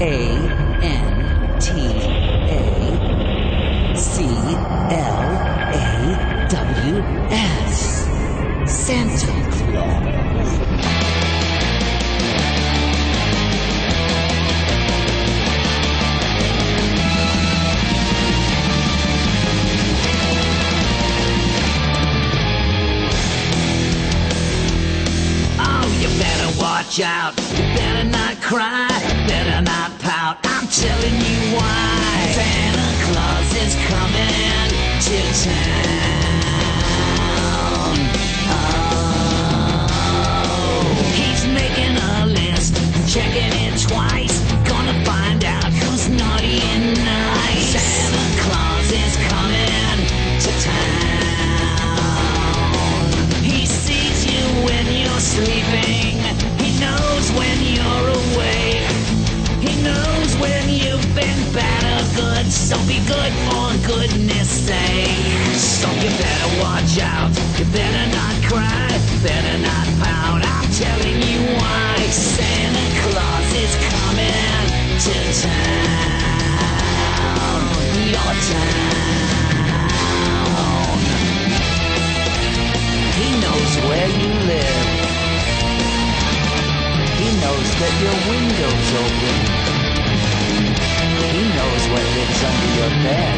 Santa Claus. Watch out, you better not cry, better not pout, I'm telling you why. Santa Claus is coming to town. Oh, he's making a list, checking it twice, gonna find out who's naughty and nice. Santa Claus is coming to town. He sees you when you're sleeping, knows when you're awake, he knows when you've been bad or good, so be good for goodness sake. So you better watch out, you better not cry, better not pout, I'm telling you why. Santa Claus is coming to town, your town. He knows where you live, he knows that your window's open, he knows what lives under your bed.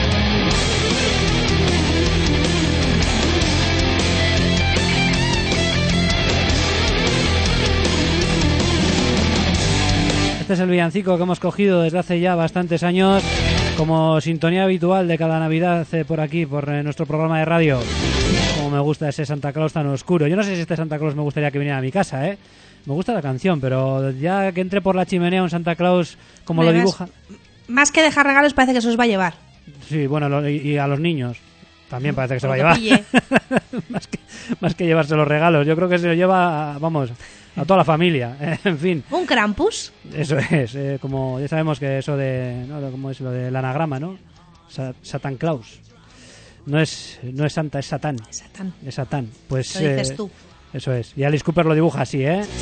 Este es el villancico que hemos cogido desde hace ya bastantes años como sintonía habitual de cada Navidad por aquí, por nuestro programa de radio. Como me gusta ese Santa Claus tan oscuro. Yo no sé si este Santa Claus me gustaría que viniera a mi casa, Me gusta la canción, pero ya que entre por la chimenea un Santa Claus como lo dibuja... Más que dejar regalos parece que se los va a llevar. Sí, bueno, y a los niños también parece que se va a llevar. más que llevarse los regalos. Yo creo que se lo lleva, vamos, a toda la familia. En fin. ¿Un Krampus? Eso es, como ya sabemos que eso de... ¿no? ¿Cómo es lo del anagrama, no? Satan Claus. No es Santa, es Satán. Es Satán. Pues, lo dices tú. Eso es. Y Alice Cooper lo dibuja así,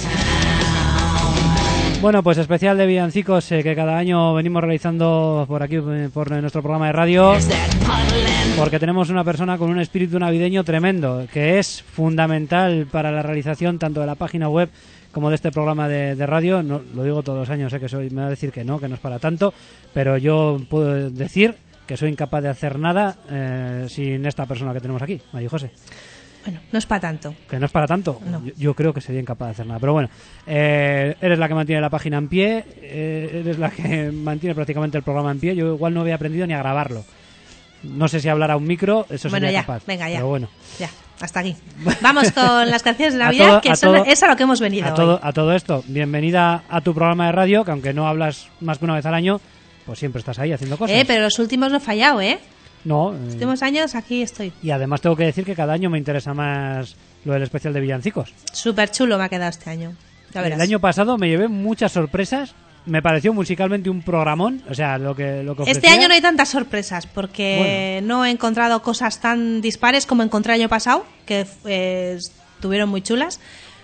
Bueno, pues especial de villancicos que cada año venimos realizando por aquí, por nuestro programa de radio, porque tenemos una persona con un espíritu navideño tremendo, que es fundamental para la realización tanto de la página web como de este programa de radio. No, lo digo todos los años, sé que me va a decir que no es para tanto, pero yo puedo decir que soy incapaz de hacer nada sin esta persona que tenemos aquí, María José. Bueno, no es para tanto. ¿Que no es para tanto? No. Yo creo que sería incapaz de hacer nada. Pero bueno, eres la que mantiene la página en pie, eres la que mantiene prácticamente el programa en pie. Yo igual no había aprendido ni a grabarlo. No sé si hablar a un micro, eso bueno, sería ya, capaz. Venga, ya. Pero bueno. Ya, hasta aquí. Vamos con las canciones de Navidad, es a lo que hemos venido hoy. A todo esto, bienvenida a tu programa de radio, que aunque no hablas más que una vez al año, pues siempre estás ahí haciendo cosas. Pero los últimos no he fallado, No. Los últimos años aquí estoy. Y además tengo que decir que cada año me interesa más lo del especial de villancicos. Súper chulo me ha quedado este año. Ya verás. El año pasado me llevé muchas sorpresas. Me pareció musicalmente un programón. O sea, lo que ofrecía. Este año no hay tantas sorpresas porque no he encontrado cosas tan dispares como encontré el año pasado, que estuvieron muy chulas.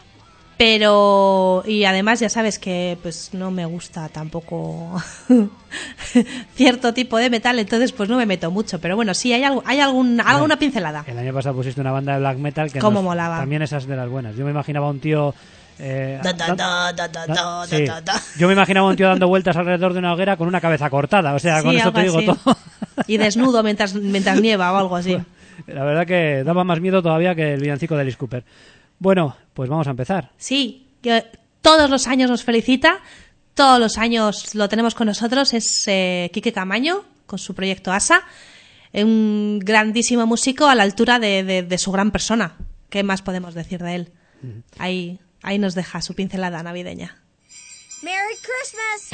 Pero, y además ya sabes que pues no me gusta tampoco cierto tipo de metal, entonces pues no me meto mucho. Pero bueno, sí, hay alguna pincelada. El año pasado pusiste una banda de black metal que molaba. También esas de las buenas. Yo me imaginaba a un tío... Yo me imaginaba a un tío dando vueltas alrededor de una hoguera con una cabeza cortada. O sea, sí, con eso te digo todo. Y desnudo mientras nieva o algo así. La verdad que daba más miedo todavía que el villancico de Alice Cooper. Bueno, pues vamos a empezar. Sí, que todos los años nos felicita, todos los años lo tenemos con nosotros, es Quique Camaño, con su proyecto ASA, un grandísimo músico a la altura de su gran persona. ¿Qué más podemos decir de él? Ahí nos deja su pincelada navideña. ¡Merry Christmas!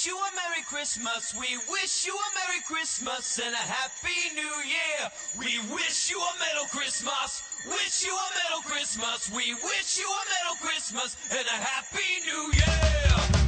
wish you a Merry Christmas. We wish you a Merry Christmas and a Happy New Year. We wish you a Metal Christmas. Wish you a Metal Christmas. We wish you a Metal Christmas and a Happy New Year.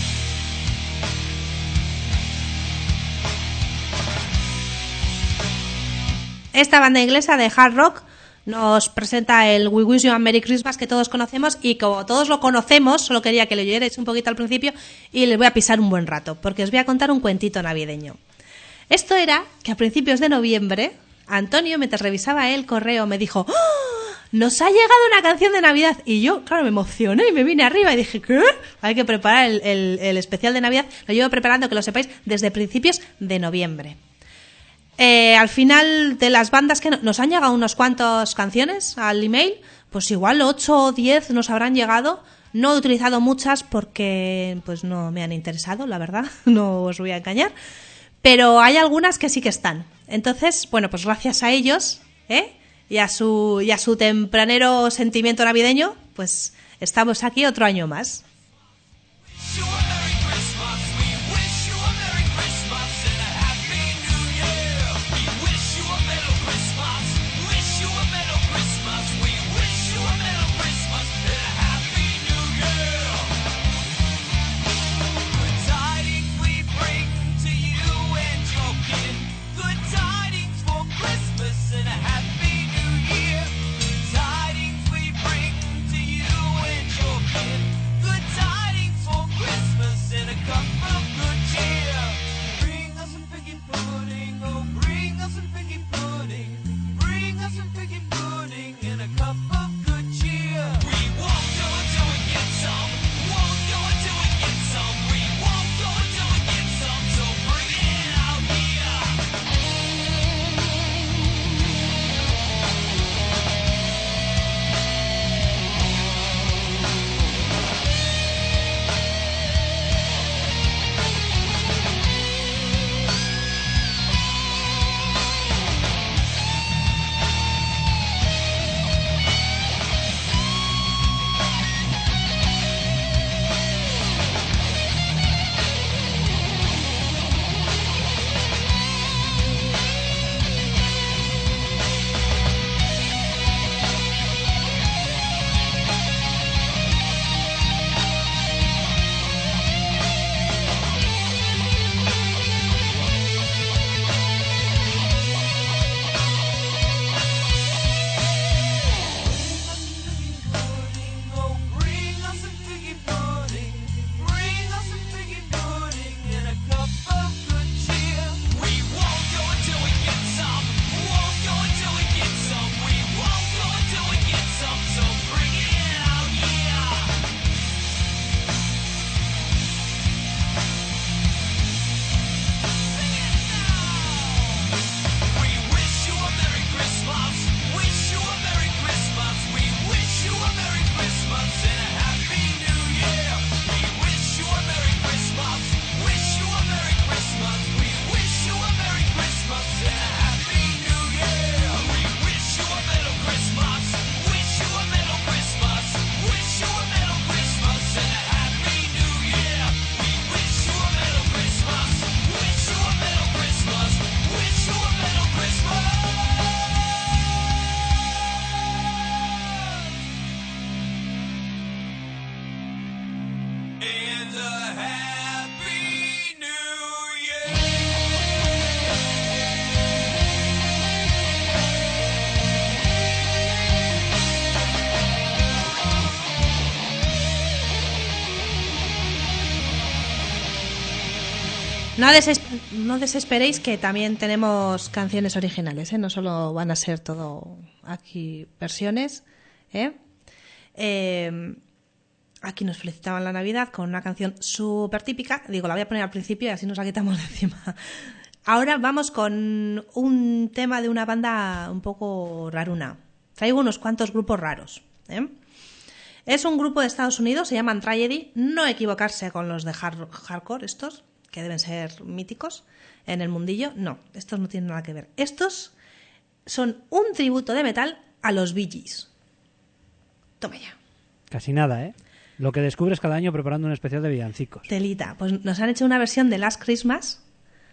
Esta banda inglesa de hard rock nos presenta el We Wish You a Merry Christmas que todos conocemos, y como todos lo conocemos, solo quería que lo oyerais un poquito al principio y les voy a pisar un buen rato, porque os voy a contar un cuentito navideño. Esto era que a principios de noviembre, Antonio, mientras revisaba el correo, me dijo: ¡Oh! ¡Nos ha llegado una canción de Navidad! Y yo, claro, me emocioné y me vine arriba y dije: ¿qué? Hay que preparar el especial de Navidad. Lo llevo preparando, que lo sepáis, desde principios de noviembre. Al final de las bandas que nos han llegado unos cuantos canciones al email, pues igual 8 o 10 nos habrán llegado. No he utilizado muchas porque pues no me han interesado, la verdad, no os voy a engañar, pero hay algunas que sí que están. Entonces, bueno, pues gracias a ellos, y a su tempranero sentimiento navideño, pues estamos aquí otro año más. No desesperéis, que también tenemos canciones originales, no solo van a ser todo aquí versiones. Aquí nos felicitaban la Navidad con una canción súper típica. Digo, la voy a poner al principio y así nos la quitamos de encima. Ahora vamos con un tema de una banda un poco raruna. Traigo unos cuantos grupos raros. Es un grupo de Estados Unidos, se llaman Tragedy. No equivocarse con los de hardcore, estos, que deben ser míticos en el mundillo. No, estos no tienen nada que ver. Estos son un tributo de metal a los Bee Gees. Toma ya. Casi nada, lo que descubres cada año preparando un especial de villancicos. Telita. Pues nos han hecho una versión de Last Christmas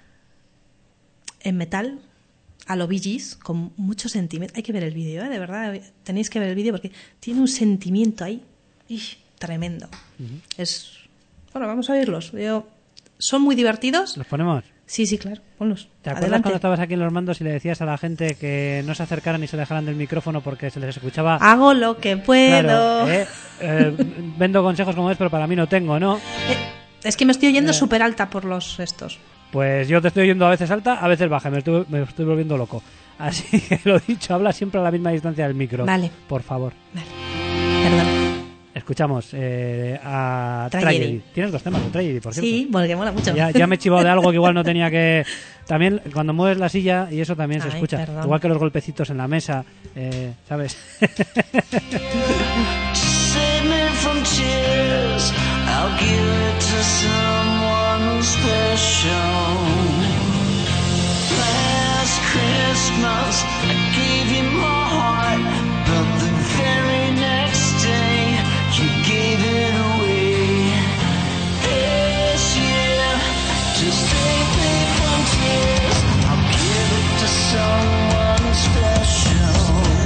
en metal, a lo Bee Gees, con mucho sentimiento. Hay que ver el vídeo, de verdad. Tenéis que ver el vídeo porque tiene un sentimiento ahí tremendo. Bueno, vamos a oírlos. Son muy divertidos. ¿Los ponemos? Sí, claro, ponlos. ¿Te acuerdas Adelante. cuando estabas aquí en los mandos y le decías a la gente que no se acercaran ni se alejaran del micrófono porque se les escuchaba? Hago lo que puedo. Claro, vendo consejos como es, pero para mí no tengo, ¿no? Es que me estoy oyendo súper alta por los estos. Pues yo te estoy oyendo a veces alta, a veces baja, me estoy volviendo loco. Así que lo dicho, habla siempre a la misma distancia del micro. Vale. Por favor. Vale. Perdón. Escuchamos a Tragedy. Tragedy. Tienes 2 temas de Tragedy, por cierto. Sí, porque mola mucho. Ya me he chivado de algo que igual no tenía que... También cuando mueves la silla, y eso también se Ay, escucha. perdón. Igual que los golpecitos en la mesa, ¿sabes? Save me from tears. I'll give it to someone special. Last Christmas, I gave you my heart, but the very next day, you gave it away. This year, to save me from tears, I'll give it to someone special.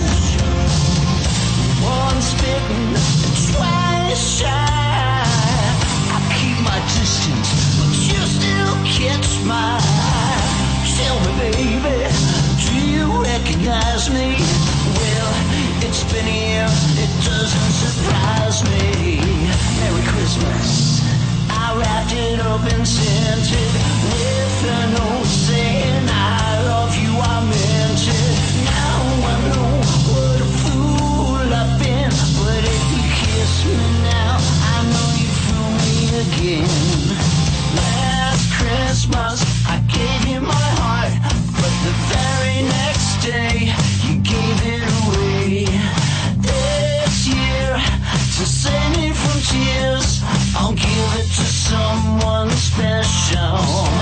Once bitten, twice shy. I keep my distance, but you still catch my eye. Tell me, baby, do you recognize me? Well, it's been a year, it doesn't surprise me. Merry Christmas. I wrapped it up and sent it with a note saying I love you, I meant it. Now I know what a fool I've been, but if you kiss me now, I know you fool me again. Last Christmas, I gave you my heart, but the very next day, you gave it away. This year, to save me from tears, I'll give it to someone special.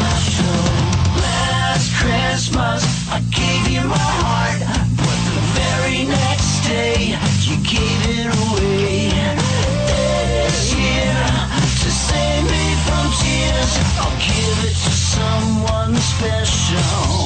Last Christmas, I gave you my heart, but the very next day, you gave it away. This year, to save me from tears, I'll give it to someone special.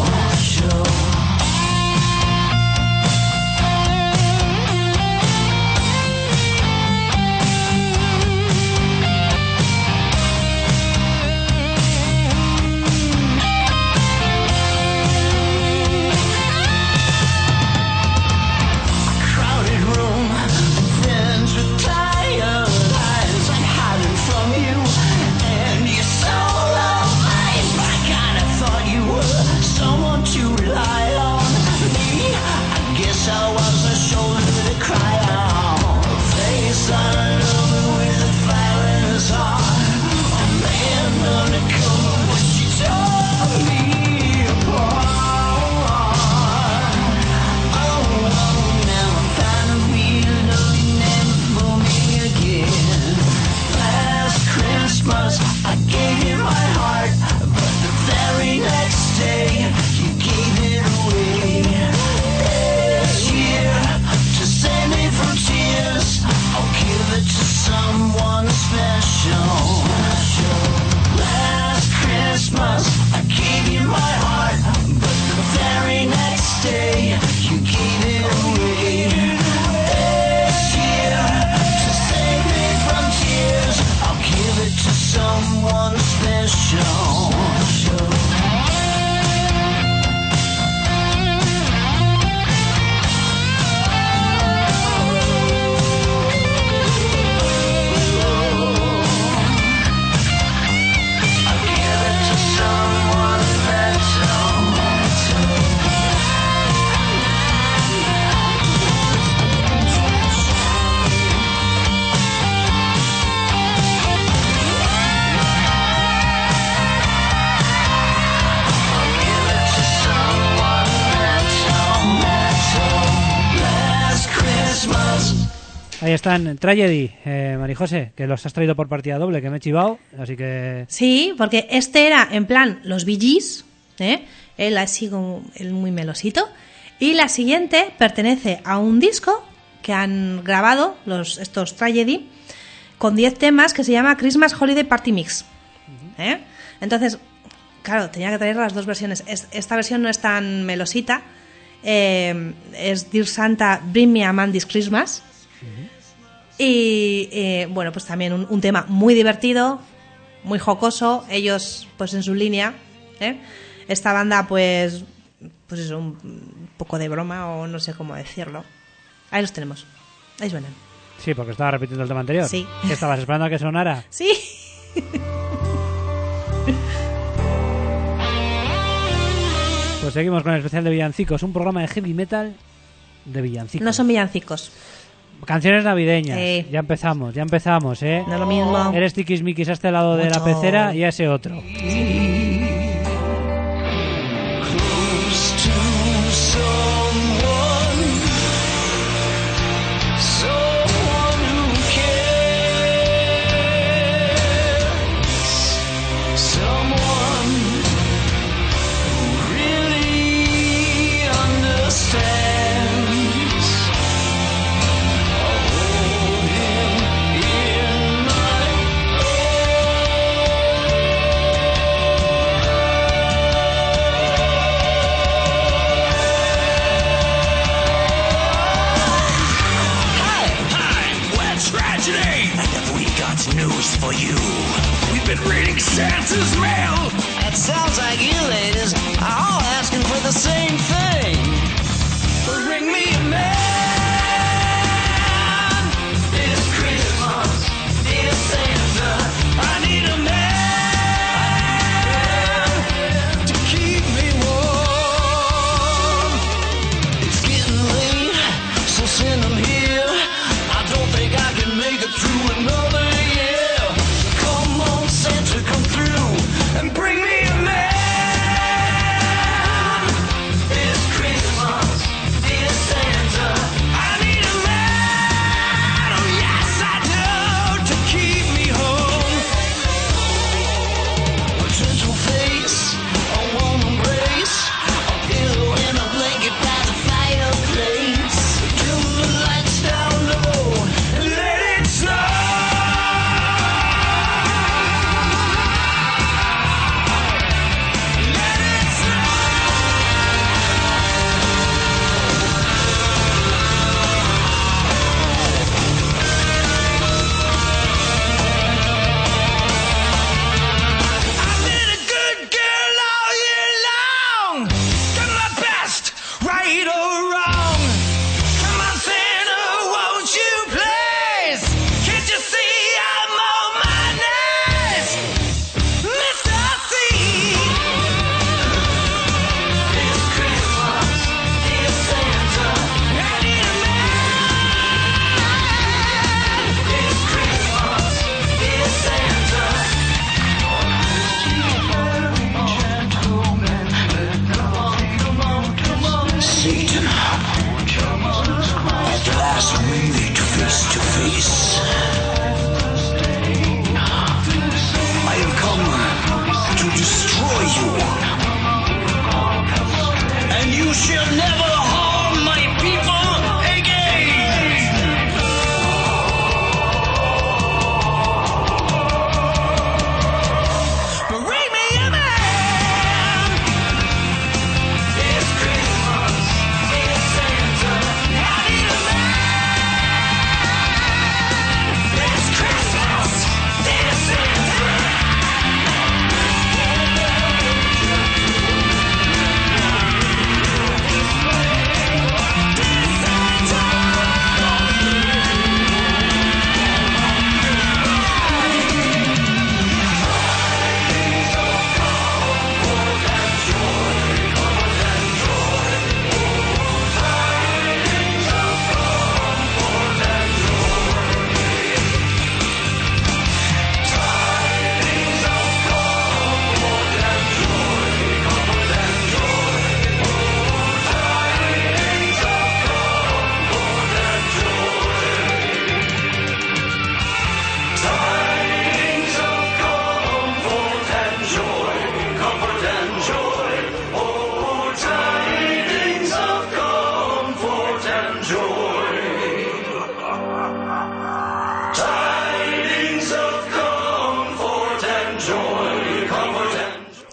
Crowded room, friends with tired eyes. I'm hiding from you, and you're so alive. I kinda thought you were someone to rely on. Me, I guess I was a shoulder to cry on. Face unloving with a fire in his heart. A man undercover, but she tore me apart. Christmas, I gave you my heart, but the very next day, you gave it away. This year, to save me from tears, I'll give it to someone special. Last Christmas, I gave you my heart, but the very next day, you gave it away. This year, to save me from tears, I'll give it to someone special. I'll give it to someone special. Ahí están, Tragedy, Marijose, que los has traído por partida doble, que me he chivado, así que... Sí, porque este era en plan los Bee Gees, él así como él muy melosito, y la siguiente pertenece a un disco que han grabado estos Tragedy, con 10 temas que se llama Christmas Holiday Party Mix. Entonces, claro, tenía que traer las dos versiones. Esta versión no es tan melosita. Es Dear Santa, Bring Me a Man This Christmas. Y bueno, pues también un tema muy divertido, muy jocoso. Ellos, pues en su línea. Esta banda, pues es un poco de broma, o no sé cómo decirlo. Ahí los tenemos. Ahí suenan. Sí, porque estaba repitiendo el tema anterior. Sí. ¿Estabas esperando a que sonara? Sí. Pues seguimos con el especial de villancicos, un programa de heavy metal de villancicos. No son villancicos. Canciones navideñas. Ya empezamos, ¿eh? No es lo mismo. Eres tiquismiquis a este lado de la Mucho. pecera y a ese otro. News for you. We've been reading Santa's mail. It sounds like you ladies are all asking for the same thing. Bring me a man. This Christmas, dear Santa, I need a man to keep me warm. It's getting late, so send them here. I don't think I can make it through another. Come through and bring me a man. This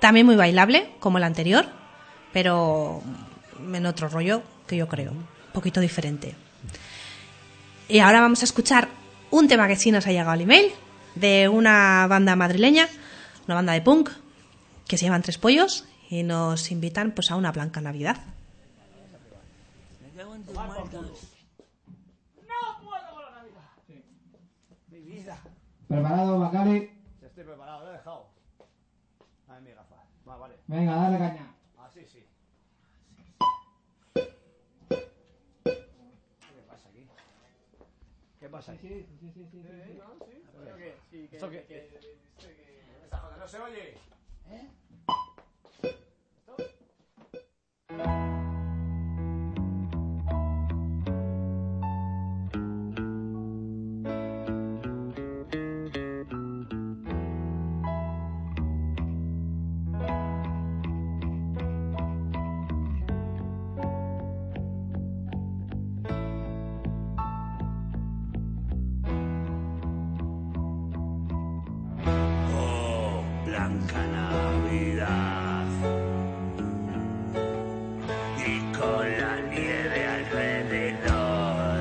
También muy bailable, como el anterior, pero en otro rollo que yo creo, un poquito diferente. Y ahora vamos a escuchar un tema que sí nos ha llegado al email, de una banda madrileña, una banda de punk, que se llaman Tres Pollos, y nos invitan pues a una blanca Navidad. ¿Preparado, Bacari? Estoy preparado, lo he dejado. A ver mi gafa. Va, vale. Venga, dale caña. Así sí. ¿Qué pasa aquí? ¿Qué pasa aquí? ¿Esto qué? Esta joda no se oye. ¿Eh? Blanca Navidad y con la nieve alrededor.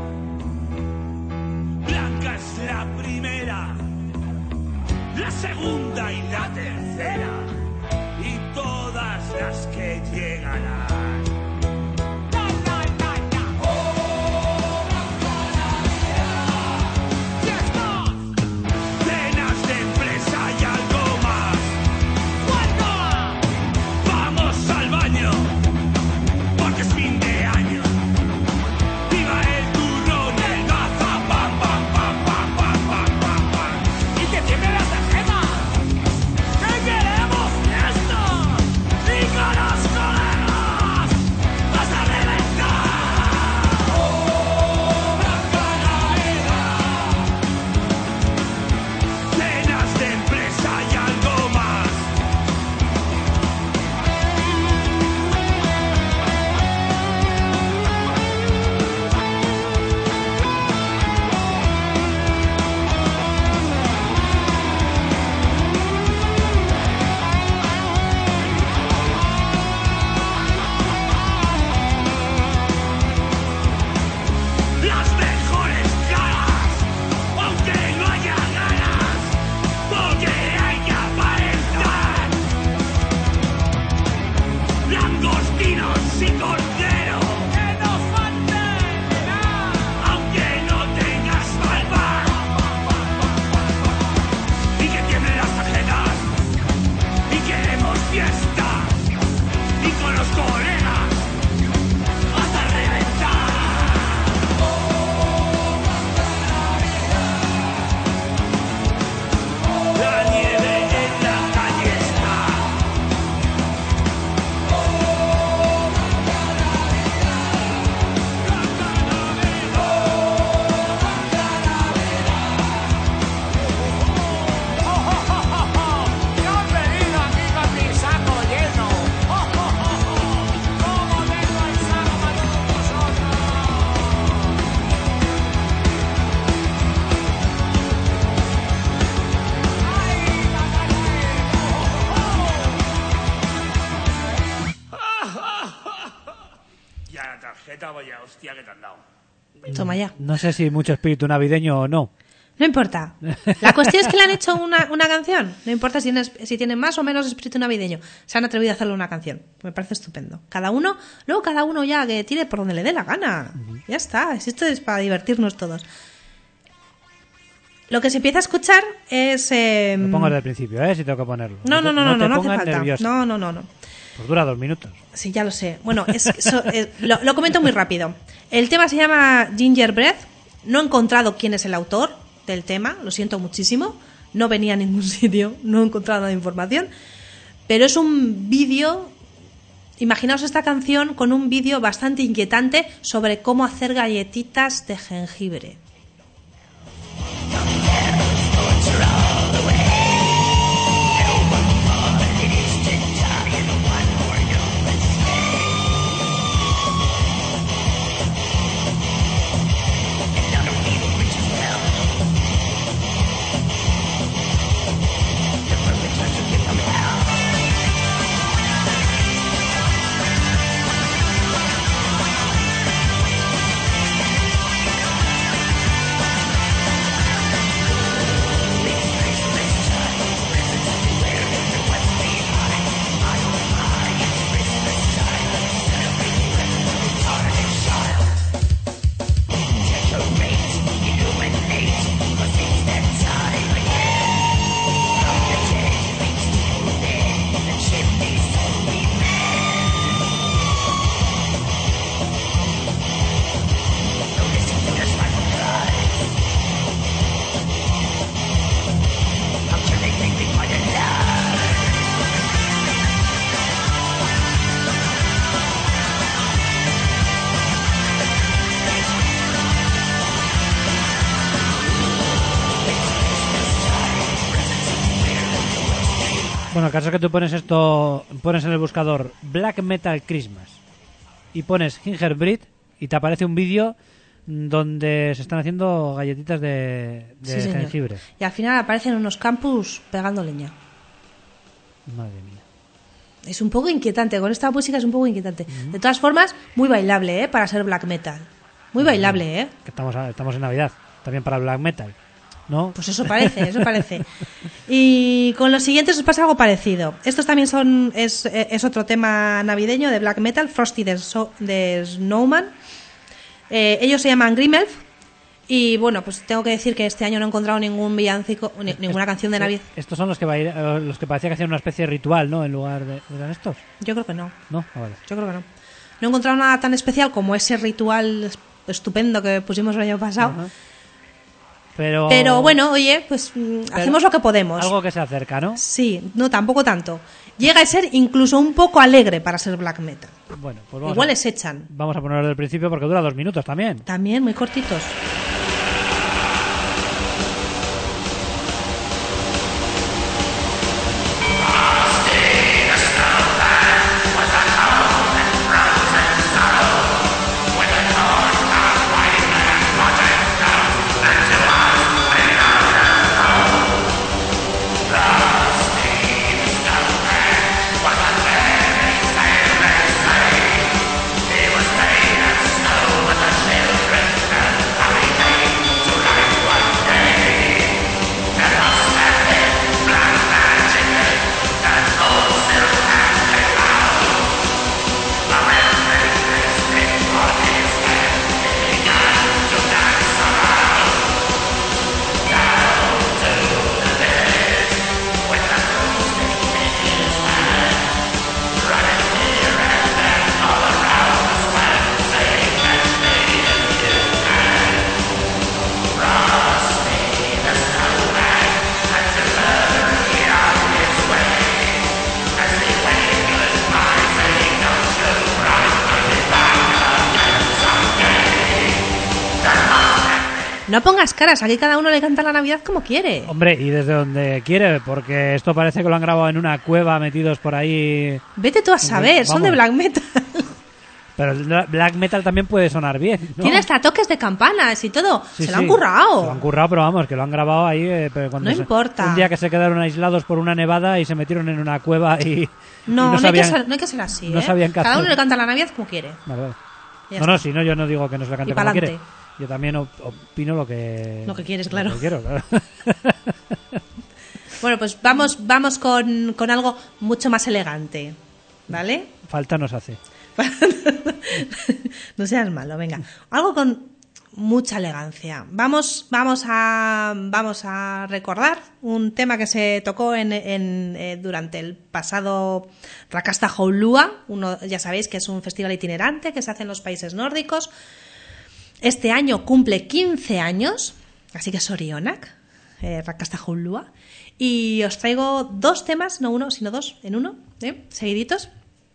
Blanca es la primera, la segunda y la tercera y todas las que llegarán. Vaya hostia que te han dado. Toma ya. No sé si mucho espíritu navideño o no. No importa. La cuestión es que le han hecho una canción. No importa si tienen más o menos espíritu navideño. Se han atrevido a hacerle una canción. Me parece estupendo. Luego cada uno ya que tire por donde le dé la gana. Ya está. Esto es para divertirnos todos. Lo que se empieza a escuchar es... Lo pongo desde el principio, si tengo que ponerlo. No hace falta. Nervioso. No. Pues dura 2 minutos. Sí, ya lo sé. Bueno, lo comento muy rápido. El tema se llama Gingerbread. No he encontrado quién es el autor del tema, lo siento muchísimo. No venía a ningún sitio, no he encontrado nada de información. Pero es un vídeo... Imaginaos esta canción con un vídeo bastante inquietante sobre cómo hacer galletitas de jengibre. Bueno, el caso es que tú pones en el buscador Black Metal Christmas y pones Gingerbread y te aparece un vídeo donde se están haciendo galletitas de Sí, señor. jengibre. Y al final aparecen unos campus pegando leña. Madre mía. Es un poco inquietante, con esta música es un poco inquietante. De todas formas, muy bailable, para ser black metal. Muy bailable, Que estamos en Navidad, también para el Black Metal, ¿no? Pues eso parece, eso parece. Y con los siguientes os pasa algo parecido. Estos también es otro tema navideño de black metal, Frosty de Snowman. Ellos se llaman Grimelf. Y bueno, pues tengo que decir que este año no he encontrado ningún villancico, ninguna canción de Navidad. Estos son los que parecía que hacían una especie de ritual, ¿no? En lugar de... ¿Eran estos? Yo creo que no. ¿No? Ah, vale. Yo creo que no. No he encontrado nada tan especial como ese ritual estupendo que pusimos el año pasado. Ajá. Pero bueno, oye, pues hacemos lo que podemos. Algo que se acerca, ¿no? Sí, no, tampoco tanto. Llega a ser incluso un poco alegre para ser black metal. Bueno, pues Igual les echan. Vamos a ponerlo del principio porque dura 2 minutos también. También, muy cortitos. No pongas caras, aquí cada uno le canta la Navidad como quiere. Hombre, y desde donde quiere, porque esto parece que lo han grabado en una cueva metidos por ahí. Vete tú a saber, Vamos. son de black metal. Pero el black metal también puede sonar bien, ¿no? Tiene hasta toques de campanas y todo. Sí, Se lo han sí. currado. Se lo han currado, pero vamos, que lo han grabado ahí. Pero cuando No importa. Un día que se quedaron aislados por una nevada y se metieron en una cueva y. No, y no, sabían, hay que ser así. no sabían qué Cada hacer. uno le canta la Navidad como quiere. Vale, vale. Ya No, está. si no, yo no digo que no se le cante Y como pa'lante. quiere. Yo también opino lo que quieres, claro. Lo que quiero, claro. Bueno, pues vamos con algo mucho más elegante. ¿Vale? Falta nos hace. No seas malo, venga. Algo con mucha elegancia. Vamos a recordar un tema que se tocó durante el pasado Rakasta Joulua. Ya sabéis que es un festival itinerante que se hace en los países nórdicos. Este año cumple 15 años, así que Sorionak, Rakasta Joulua. Y os traigo 2 temas, no uno, sino 2 en uno, seguiditos.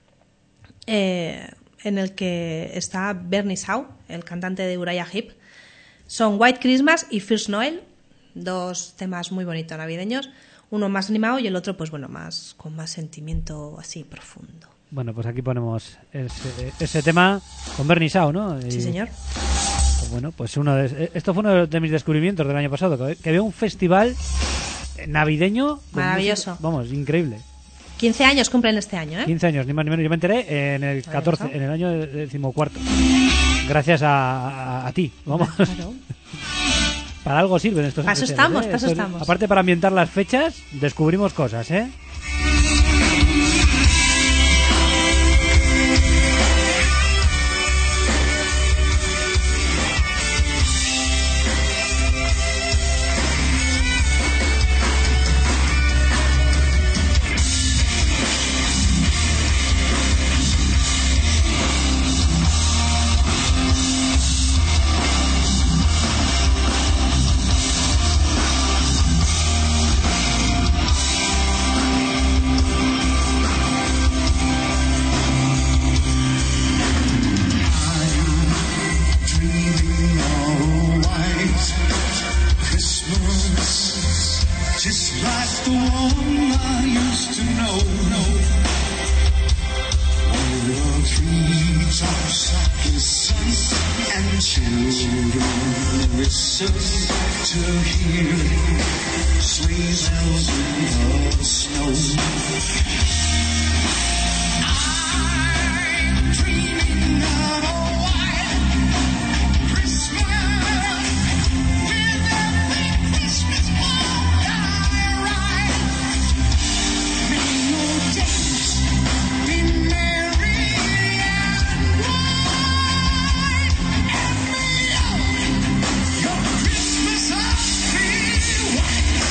En el que está Bernie Shaw, el cantante de Uriah Heep. Son White Christmas y First Noel, 2 temas muy bonitos navideños, uno más animado y el otro pues bueno, con más sentimiento así profundo. Bueno, pues aquí ponemos ese tema con Bernie Shaw, ¿no? Sí, señor. Pues bueno, pues esto fue uno de mis descubrimientos del año pasado, que había un festival navideño de maravilloso. música, vamos, increíble. 15 años cumplen este año, ¿eh? 15 años, ni más ni menos. Yo me enteré en el 14, en el año 14. Gracias a ti, vamos. Claro. Para algo sirven estos Para eso especiales, estamos, para eso estamos. Aparte, para ambientar las fechas, descubrimos cosas, ¿eh? Just like the one I used to know. Where the treetops listen and children listen to hear sleigh bells in the snow. I'm dreaming of a white Christmas with every Christmas ball I ride. May your days be merry and bright, and may all your Christmases be white.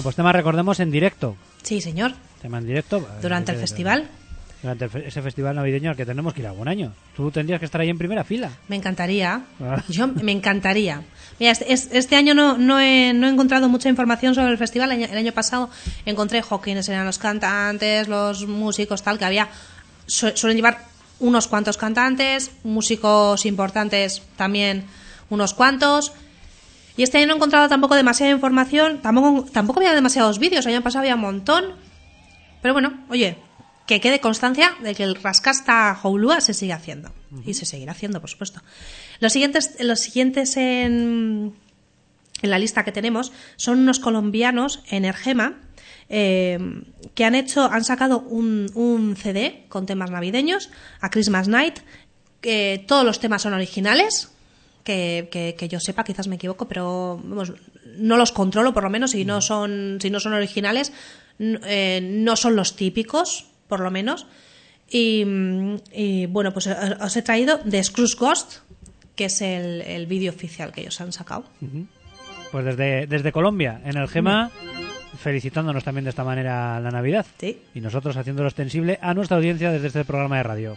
Pues tema, recordemos, en directo. Sí, señor. Tema en directo. Durante el festival. Durante ese festival navideño al que tenemos que ir algún año. Tú tendrías que estar ahí en primera fila. Me encantaría. Ah. Me encantaría. Mira, este año no he encontrado mucha información sobre el festival. El año pasado encontré quiénes eran los cantantes, los músicos, tal, que había. Suelen llevar unos cuantos cantantes, músicos importantes también unos cuantos. Y este año no he encontrado tampoco demasiada información. Tampoco había demasiados vídeos. El año pasado había un montón. Pero bueno, oye, que quede constancia de que el Rascasta Joulua se sigue haciendo. Y se seguirá haciendo, por supuesto. Los siguientes en la lista que tenemos son unos colombianos, Energema, que han sacado un CD con temas navideños, a Christmas Night. Todos los temas son originales, que yo sepa, quizás me equivoco, pero vamos, no los controlo por lo menos, si no son originales, no son los típicos, por lo menos. Y bueno, pues os he traído The Scrooge Ghost, que es el vídeo oficial que ellos han sacado. Pues desde Colombia, en el Gema, felicitándonos también de esta manera la Navidad. Sí. Y nosotros haciéndolo extensible a nuestra audiencia desde este programa de radio.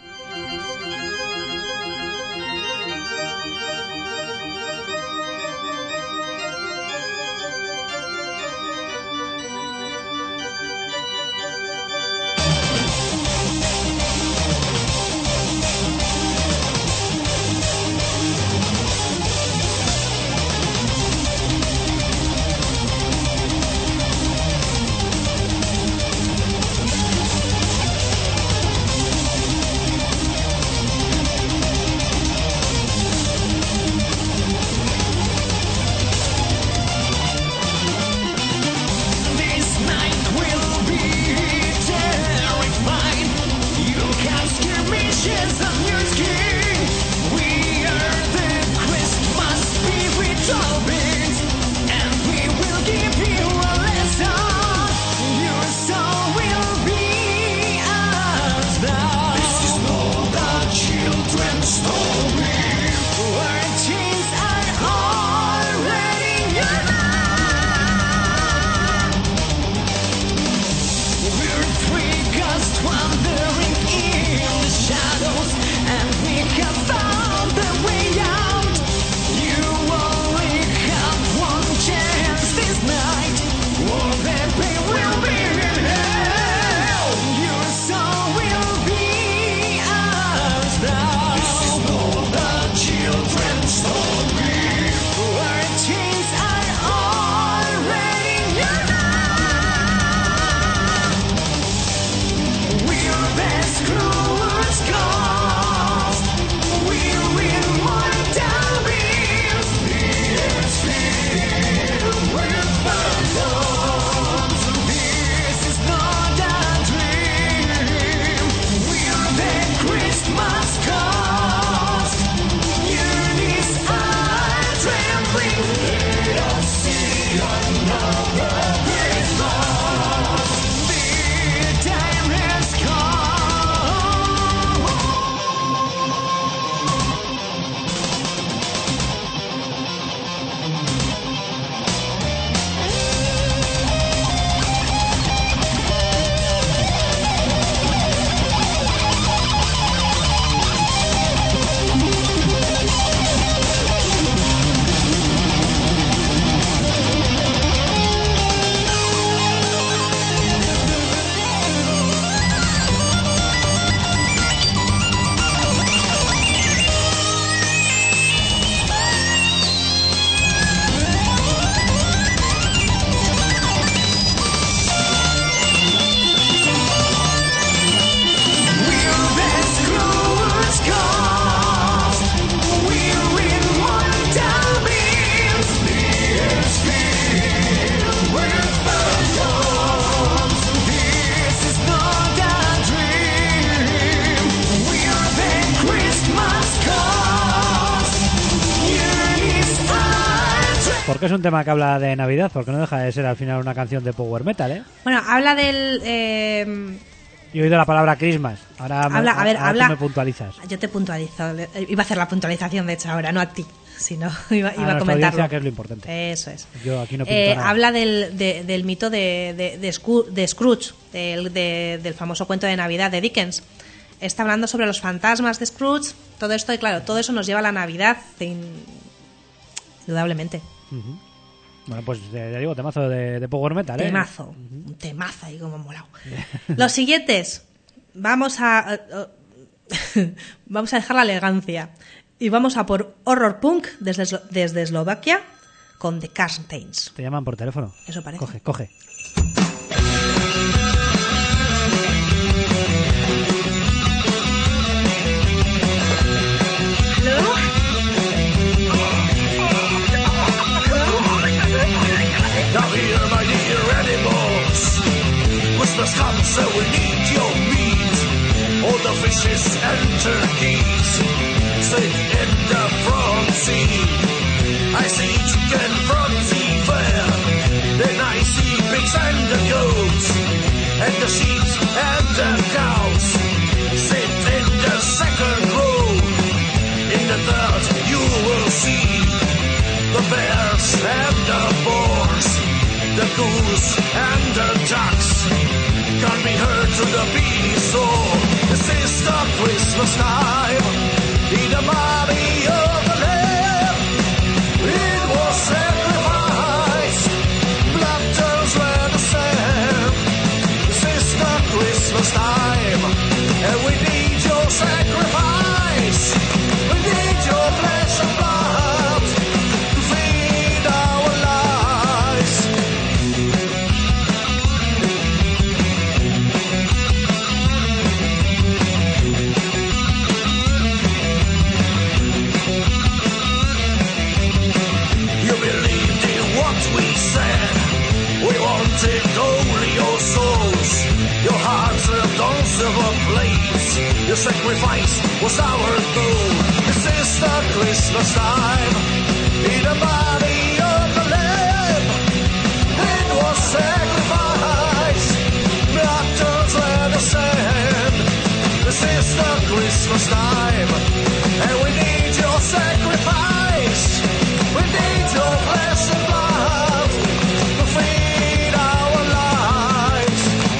Porque es un tema que habla de Navidad, porque no deja de ser al final una canción de power metal, ¿eh? Bueno, habla Yo he oído la palabra Christmas. Ahora Habla. tú me puntualizas. Yo te puntualizo. Iba a hacer la puntualización, de hecho, ahora, no a ti. Sino iba a nuestra comentarlo. audiencia, que es lo importante. Eso es. Yo aquí no pinto nada. Habla del mito de Scrooge, del famoso cuento de Navidad de Dickens. Está hablando sobre los fantasmas de Scrooge, todo esto, y claro, todo eso nos lleva a la Navidad, indudablemente. Ujú. Bueno, pues ya digo, temazo de Power Metal, ¿eh? Temazo, un temazo ahí como molado. Los siguientes, vamos a dejar la elegancia y vamos a por horror punk desde Eslovaquia con The Carstains. Te llaman por teléfono. Eso parece. Coge. Now here, my dear animals, Christmas comes so we need your meat. All the fishes and turkeys sit in the front seat. I see chicken from the fair, then I see pigs and the goats, and the sheep and the cows sit in the second row. In the third you will see the bears and the boars, the goose and the ducks can be heard through the bees. Oh, this is the Christmas time in the body of the Lamb. It was sacrificed, blood turns red as sand. This is the Christmas time, and we need your sacrifice. We need your flesh and blood to feed our lives. You believed in what we said. We wanted only your souls. Your hearts served on silver plates. Your sacrifice was our goal. This is the Christmas time in the body of the Lamb. It was sacrifice, blood turns red as sand. This is the Christmas time, and we need your sacrifice. We need your flesh and blood to feed our lives.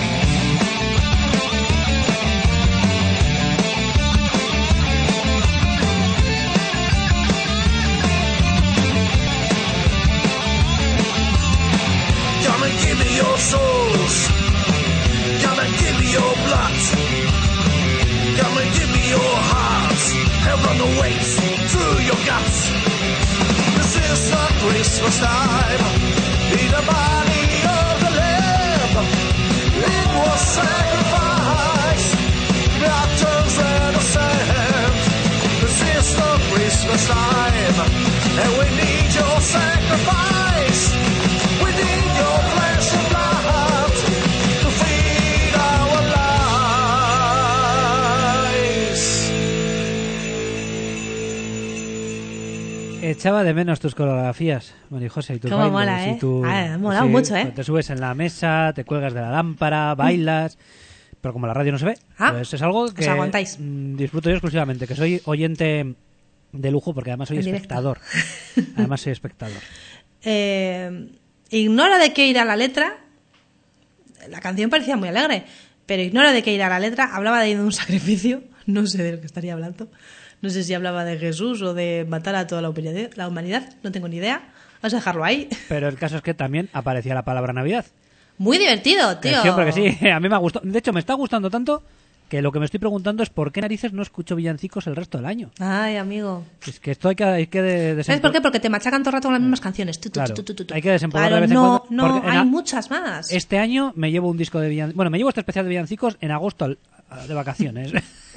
Come and give me your souls. Come and give me your blood. Come and give me your hearts. And run the weight through your guts. This is the Christmas time in the body of the Lamb. It was sacrificed. Blood turns red as sand. This is the Christmas time, and we need your sacrifice. We need your flesh and blood to feed our lives. Echaba de menos tus coreografías, María José, y tus Cómo bailes. mola, ¿eh? Y tu, Ha molado mucho, ¿eh? Te subes en la mesa, te cuelgas de la lámpara, bailas... Pero como la radio no se ve, pues es algo que aguantáis. Disfruto yo exclusivamente, que soy oyente de lujo, porque además soy En directo. espectador. Además soy espectador. Ignoro de qué irá la letra. La canción parecía muy alegre, pero ignoro de qué irá la letra. Hablaba de un sacrificio, no sé de lo que estaría hablando. No sé si hablaba de Jesús o de matar a toda la humanidad, no tengo ni idea. Vamos a dejarlo ahí. Pero el caso es que también aparecía la palabra Navidad. Muy divertido, tío. Siempre que sí, a mí me ha gustado. De hecho, me está gustando tanto que lo que me estoy preguntando es por qué narices no escucho villancicos el resto del año. Ay, amigo. Es que esto hay que ¿Sabes por qué? Porque te machacan todo el rato con las mismas canciones. Claro, hay que desempolvar Claro, de vez en no, cuando. no, porque hay muchas más. Este año me llevo un disco de villancicos. Bueno, me llevo este especial de villancicos en agosto de vacaciones.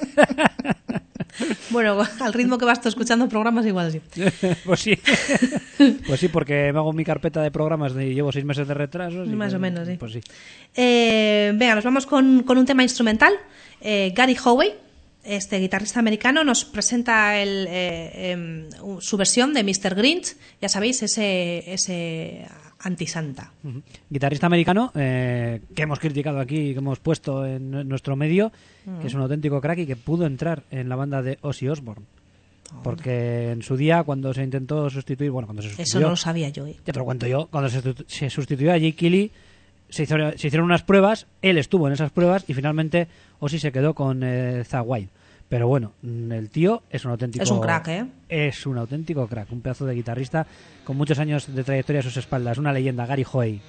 Bueno, al ritmo que vas tú escuchando programas, igual sí. Pues sí. Pues sí, porque me hago mi carpeta de programas y llevo 6 meses de retraso. Más o menos, sí. Pues sí. Venga, nos vamos con un tema instrumental. Gary Howe, este guitarrista americano, nos presenta su versión de Mr. Grinch. Ya sabéis, ese antisanta. Guitarrista americano que hemos criticado aquí, que hemos puesto en nuestro medio, que es un auténtico crack y que pudo entrar en la banda de Ozzy Osbourne. Porque en su día, cuando se intentó sustituir, cuando se sustituyó... Eso no lo sabía yo. Ya te lo cuento yo. Cuando se sustituyó a Jake Keighley, se hicieron unas pruebas, él estuvo en esas pruebas y finalmente Ozzy se quedó con Zakk Wylde. Pero bueno, el tío es un auténtico... Es un crack, ¿eh? Es un auténtico crack, un pedazo de guitarrista con muchos años de trayectoria a sus espaldas. Una leyenda, Gary Hoey.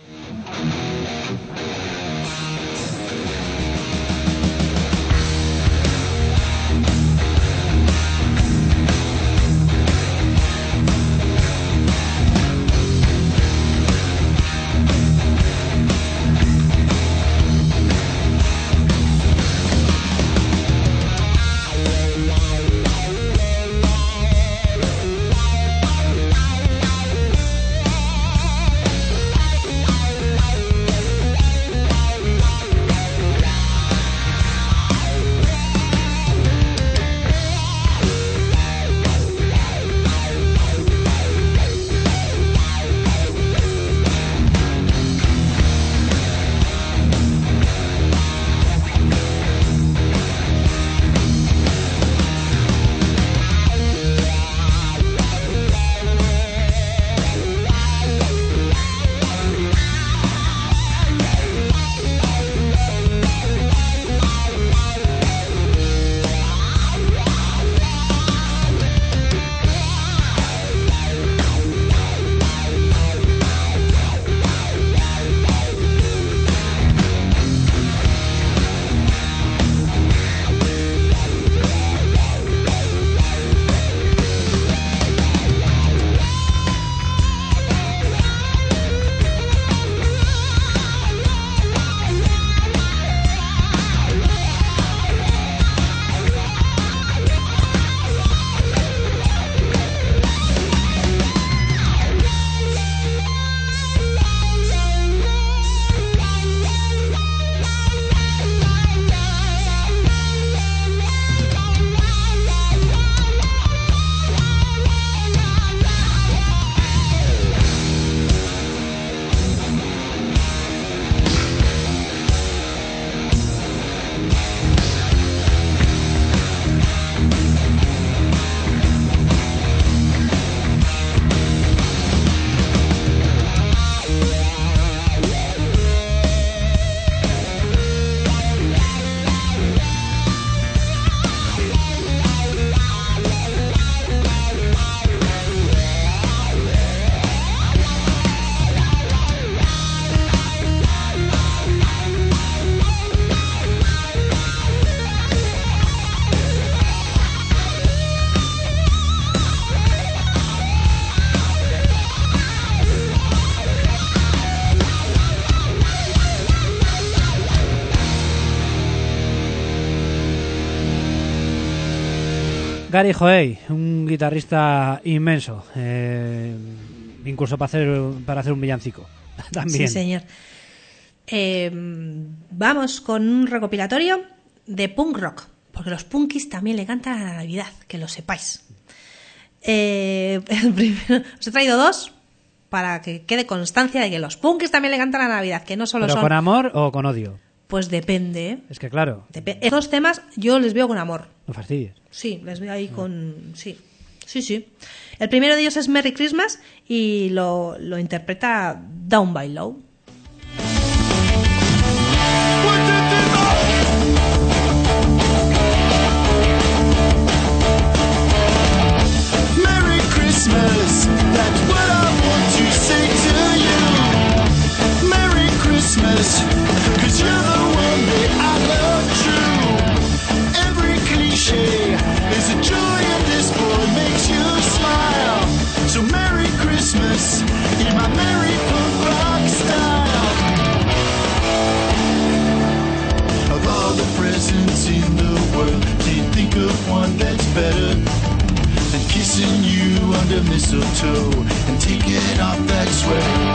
Gary Hoey, un guitarrista inmenso, incluso para hacer un villancico también. Sí, señor. Vamos con un recopilatorio de punk rock, porque los punkis también le cantan a la Navidad, que lo sepáis. El primero, os he traído dos para que quede constancia de que los punkis también le cantan a la Navidad, que no solo ¿Pero son... con amor o con odio? Pues depende, ¿eh? Es que claro. Estos temas yo les veo con amor. No fastidies. Sí, les veo ahí con... Sí. El primero de ellos es Merry Christmas y lo interpreta Down by Low. Merry Christmas, that's what I want to say to you. Merry Christmas, 'cause you're the one that I love true. Every cliche is a joy and this boy makes you smile. So Merry Christmas, in my merry punk rock style. Of all the presents in the world, can't think of one that's better than kissing you under mistletoe and taking off that sweater.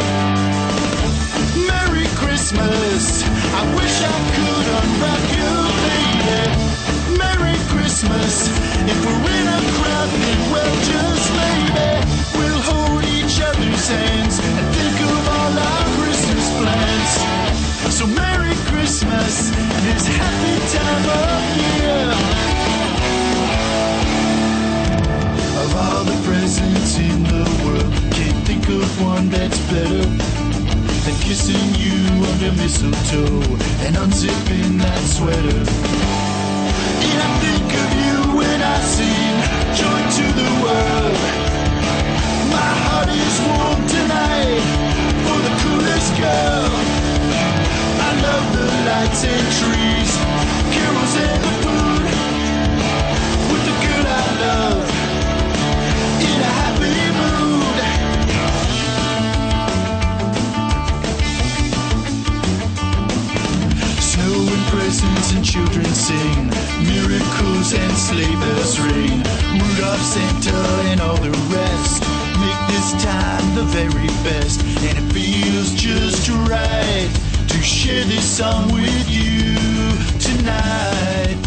Merry Christmas, I wish I could unwrap you, baby. Merry Christmas, if we're in a crowd, then well, just maybe we'll hold each other's hands and think of all presents in the world. Can't think of one that's better than kissing you under mistletoe and unzipping that sweater. And I think of you when I sing joy to the world. My heart is warm tonight for the coolest girl. I love the lights and trees, carols and the food, with the girl I love in a happy mood. Snow and presents and children sing, miracles and sleigh bells ring. Rudolph, Santa and all the rest make this time the very best, and it feels just right to share this song with you tonight.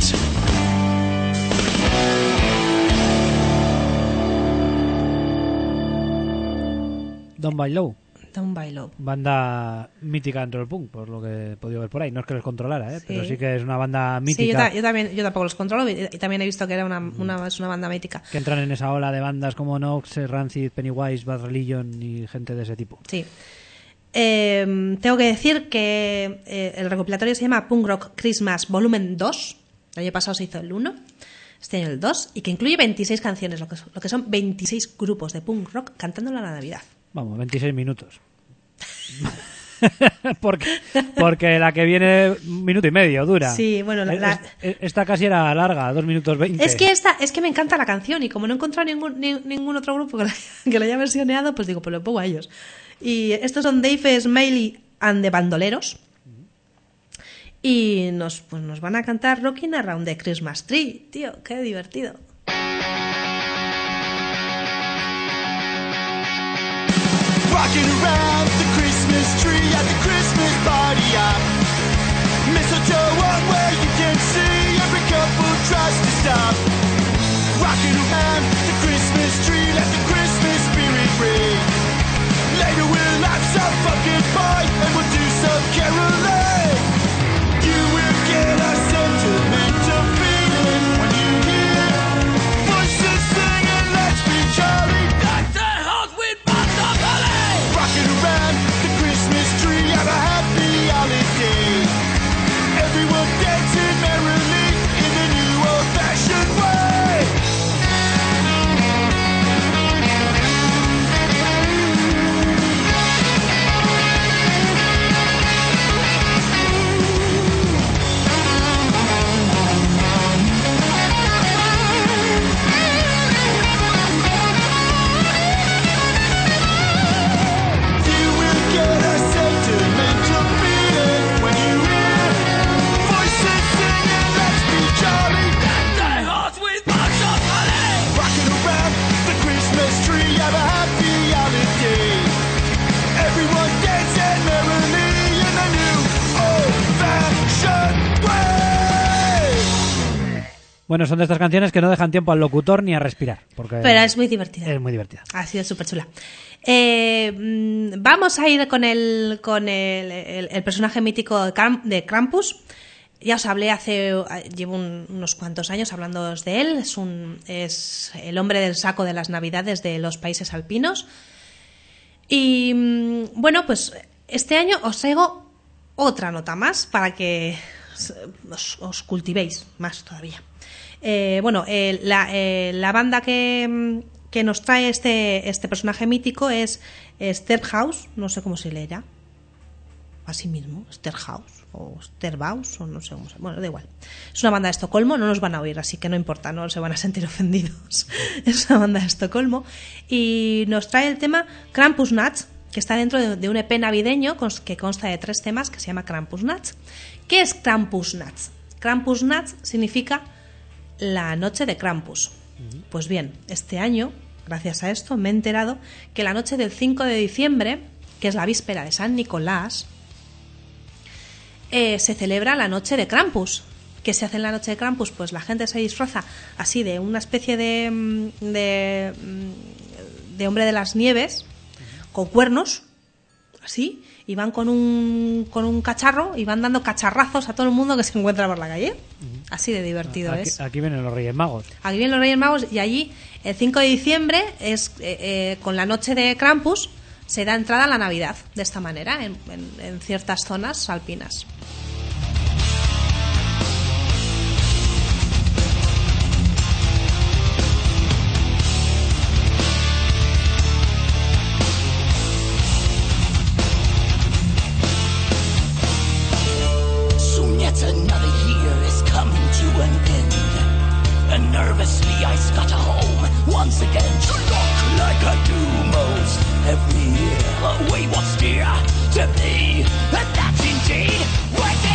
Don't Buy Low. Don't Buy Low. Banda mítica dentro del punk, por lo que he podido ver por ahí. No es que los controlara, Sí. pero sí que es una banda Sí, mítica. yo tampoco los controlo y también he visto que era es una banda mítica. Que entran en esa ola de bandas como Nox, Rancid, Pennywise, Bad Religion y gente de ese tipo. Sí. Tengo que decir que el recopilatorio se llama Punk Rock Christmas Volumen 2. El año pasado se hizo el 1, este año el 2, y que incluye 26 canciones, lo que son 26 grupos de punk rock cantando la Navidad. Vamos, 26 minutos. porque la que viene 1 minuto y medio dura. Sí, bueno, esta casi era larga, 2 minutos 20. Es que me encanta la canción y como no he encontrado ningún otro grupo que lo haya versioneado, pues digo, pues lo pongo a ellos. Y estos son Dave Smiley and the Bandoleros. Y nos van a cantar Rockin' Around the Christmas Tree. Tío, qué divertido. Rocking around the Christmas tree at the Christmas party hop. Mistletoe on where you can see every couple tries to stop. Rocking around the Christmas tree, let the Christmas spirit ring. Later we'll have some fucking pie and we'll do some caroling. You will get a sentimental feeling when you hear voices singing, let's be jolly. Rocking around the Christmas tree, have a happy holiday. Everyone dancing merrily in the new old-fashioned way. Bueno, son de estas canciones que no dejan tiempo al locutor ni a respirar. Pero es muy divertida. Es muy divertida. Ha sido súper chula. Vamos a ir con el personaje mítico de Krampus. Ya os hablé llevo unos cuantos años hablando de él. Es el hombre del saco de las Navidades de los países alpinos. Y bueno, pues este año os traigo otra nota más para que os cultivéis más todavía. La banda que nos trae este personaje mítico es Sterhaus, no sé cómo se leerá, así mismo, Sterhaus o Sterbaus o no sé cómo se... Bueno, da igual. Es una banda de Estocolmo, no nos van a oír, así que no importa, no se van a sentir ofendidos. Es una banda de Estocolmo y nos trae el tema Krampusnacht, que está dentro de un EP navideño que consta de 3 temas que se llama Krampusnacht. ¿Qué es Krampusnacht? Krampusnacht significa la noche de Krampus. Pues bien, este año, gracias a esto, me he enterado que la noche del 5 de diciembre, que es la víspera de San Nicolás, se celebra la noche de Krampus. ¿Qué se hace en la noche de Krampus? Pues la gente se disfraza así de una especie de hombre de las nieves con cuernos, así, y van con un cacharro y van dando cacharrazos a todo el mundo que se encuentra por la calle. Así de divertido es. Aquí vienen los Reyes Magos. Aquí vienen los Reyes Magos y allí el 5 de diciembre es con la noche de Krampus se da entrada a la Navidad de esta manera en ciertas zonas alpinas. Another year is coming to an end, and nervously I scutter home once again to look like I do most every year, away what's dear to me, and that's indeed what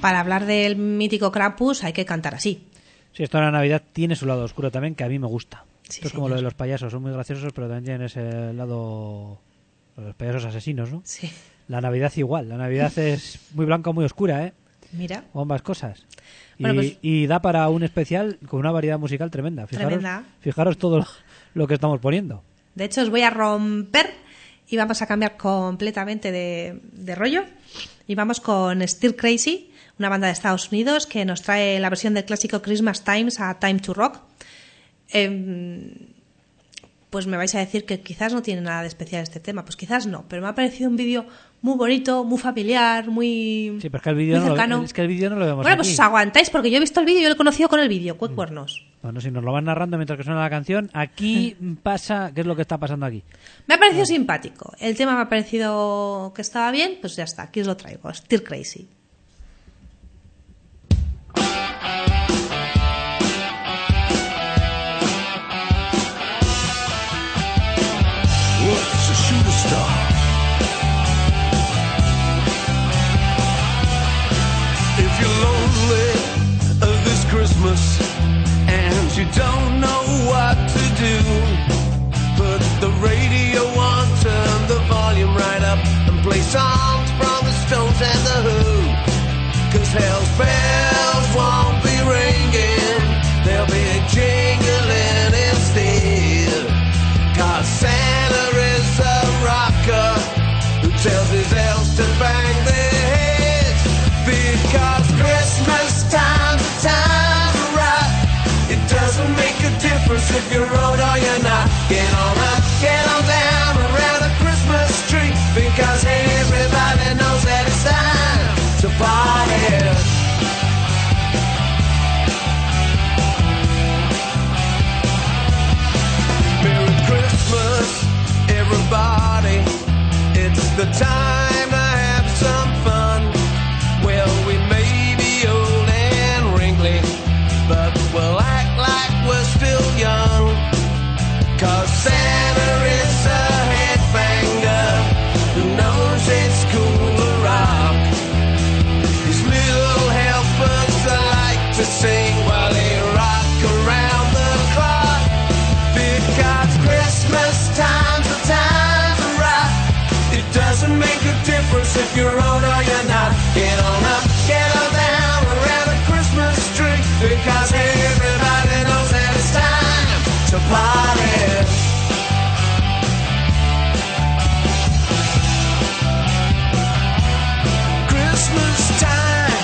para hablar del mítico Krampus hay que cantar así. Sí, esto de la Navidad tiene su lado oscuro también, que a mí me gusta. Sí, Esto es como señor. lo de los payasos, son muy graciosos, pero también tienen ese lado... Los payasos asesinos, ¿no? Sí. La Navidad igual, la Navidad es muy blanca o muy oscura, ¿eh? Mira. O ambas cosas. Bueno, pues- y da para un especial con una variedad musical tremenda. Tremenda. Fijaros todo lo que estamos poniendo. De hecho, os voy a romper y vamos a cambiar completamente de rollo. Y vamos con Stir Crazy, una banda de Estados Unidos que nos trae la versión del clásico Christmas Times a Time to Rock. Pues me vais a decir que quizás no tiene nada de especial este tema. Pues quizás no, pero me ha parecido un vídeo muy bonito, muy familiar, muy Sí, pero es que el vídeo muy cercano. no lo vemos Bueno, aquí. pues os aguantáis porque yo he visto el vídeo y yo lo he conocido con el vídeo. ¡Qué cuernos! Bueno, si nos lo van narrando mientras que suena la canción, aquí pasa... ¿Qué es lo que está pasando aquí? Me ha parecido simpático. El tema me ha parecido que estaba bien, pues ya está. Aquí os lo traigo. Stir Crazy. What's a shooter star? If you're lonely this Christmas and you don't know what to do, put the radio on, turn the volume right up and play songs from the Stones and the Who. 'Cause hell's bells won't be ringing, they'll be jingling instead. 'Cause Santa is a rocker who tells his elves to bang their heads. Because Christmas time's a time to rock. It doesn't make a difference if you're old or you're not. Get on up, get on down around the Christmas tree. Because everybody knows that it's time to party. Merry Christmas, everybody. It's the time to have some fun. Well, we may be old and wrinkly, but we'll act like we're still young. 'Cause Santa is a headbanger who knows it's cool to rock. His little helpers like to sing while they rock around the clock. Because Christmas time's a time to rock. It doesn't make a difference if you're old or you're not. Get on up, get on down around the Christmas tree. Because everybody knows that it's time to party. Christmas time.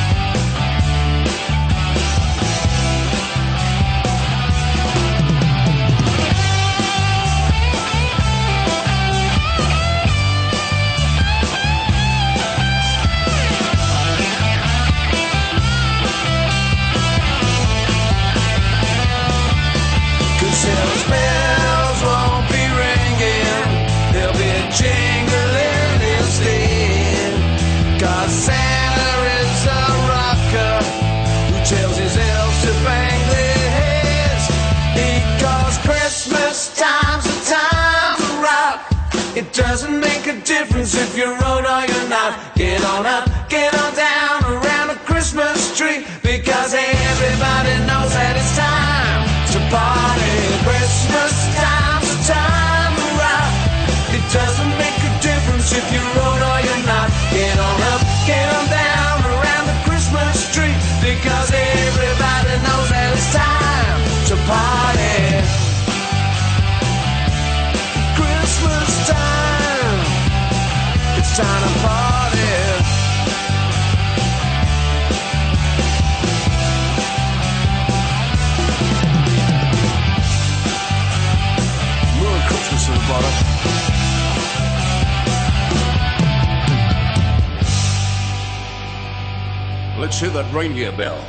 Cause hell's bells won't be ringing, they'll be jingling instead. 'Cause Santa is a rocker who tells his elves to bang their heads. Because Christmas time's a time to rock. It doesn't make a difference if you're old or you're not. Get on up, get on down around the Christmas tree. Because everybody knows that it's time to party. Christmas time's a time to rock. It doesn't make a difference if you're old or you're not. Get on up, get on down around the Christmas tree. Because everybody knows that it's time to party. Christmas time, it's time to party. Merry Christmas, everybody. Let's hear that reindeer bell.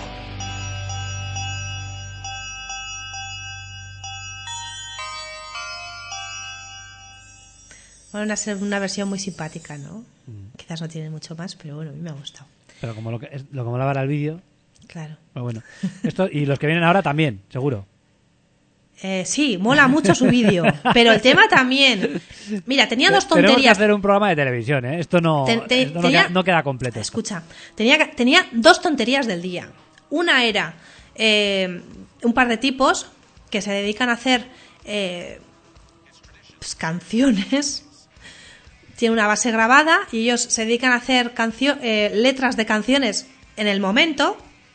Bueno, una versión muy simpática, ¿no? Quizás no tiene mucho más, pero bueno, a mí me ha gustado. Pero como lo que molaba era el vídeo, Claro. pues bueno. Esto, y los que vienen ahora también, seguro. Sí, mola mucho su vídeo, pero el tema también. Mira, tenía dos Tenemos que tonterías. hacer un programa de televisión, ¿eh? Esto no, no queda completo. Escucha, tenía dos tonterías del día. Una era un par de tipos que se dedican a hacer pues, canciones. Tienen una base grabada y ellos se dedican a hacer letras de canciones en el momento.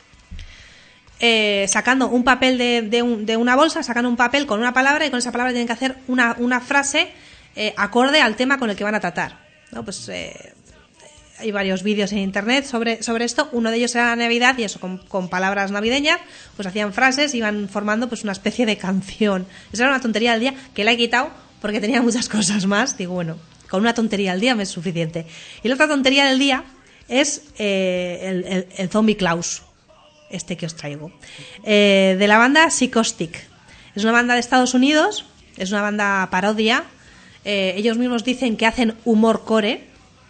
Sacando un papel de una bolsa, sacando un papel con una palabra y con esa palabra tienen que hacer una frase acorde al tema con el que van a tratar, ¿no? Pues hay varios vídeos en internet sobre esto. Uno de ellos era la Navidad y eso, con palabras navideñas, pues hacían frases y iban formando pues una especie de canción. Esa era una tontería del día que la he quitado porque tenía muchas cosas más. Digo, bueno, con una tontería al día me es suficiente. Y la otra tontería del día es el Zombie Klaus, este que os traigo, de la banda Psychostic. Es una banda de Estados Unidos, es una banda parodia. Ellos mismos dicen que hacen humor core,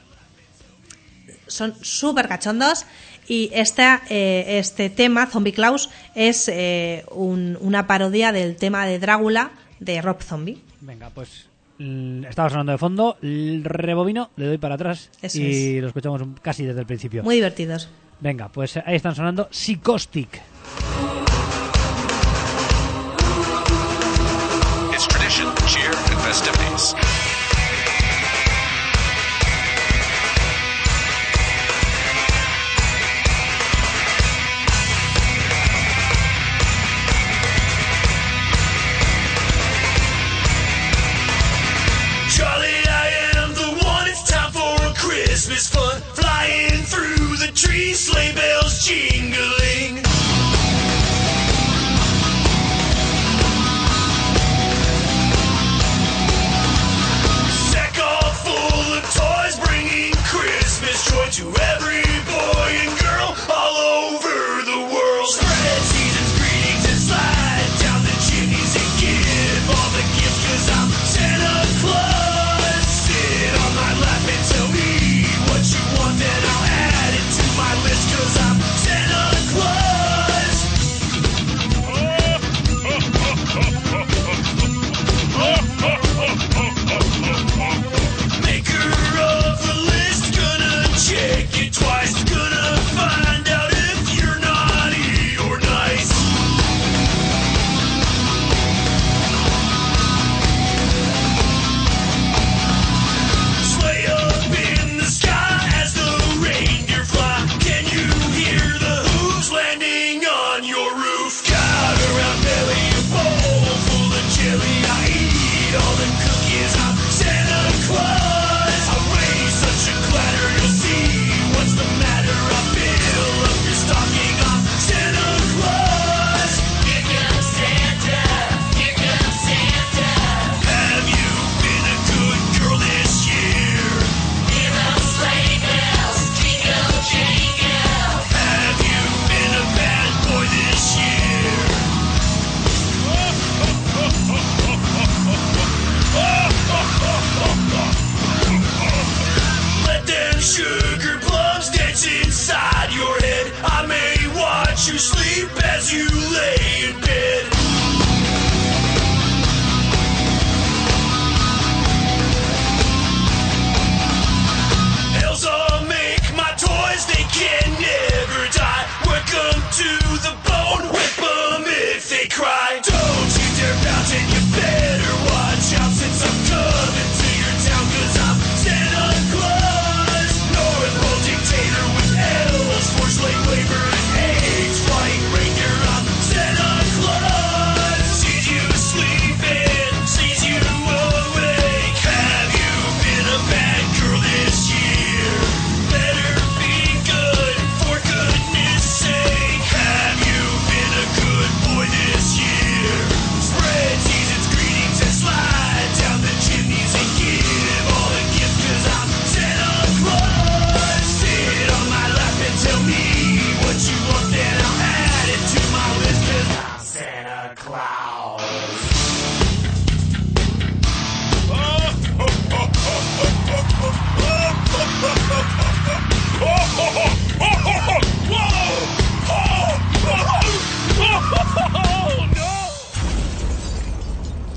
son súper cachondos y este tema, Zombie Klaus, es una parodia del tema de Drácula de Rob Zombie. Venga, pues estaba sonando de fondo, rebobino, le doy para atrás. Eso y es. lo escuchamos casi desde el principio. Muy divertidos. Venga, pues ahí están sonando Psychostic. It's tradition, cheer, and festivities. Charlie, I am the one. It's time for a Christmas fun. Flying through the trees, sleigh bells jingling. Sack all full of toys, bringing Christmas joy to every boy and girl all over the world. Spread season's greetings and slide down the chimneys and give all the gifts, 'cause I'm Santa Claus. Sit on my lap and tell me what you want, then I'll add it to my list, 'cause I'm Santa Claus. Maker of the list, gonna check it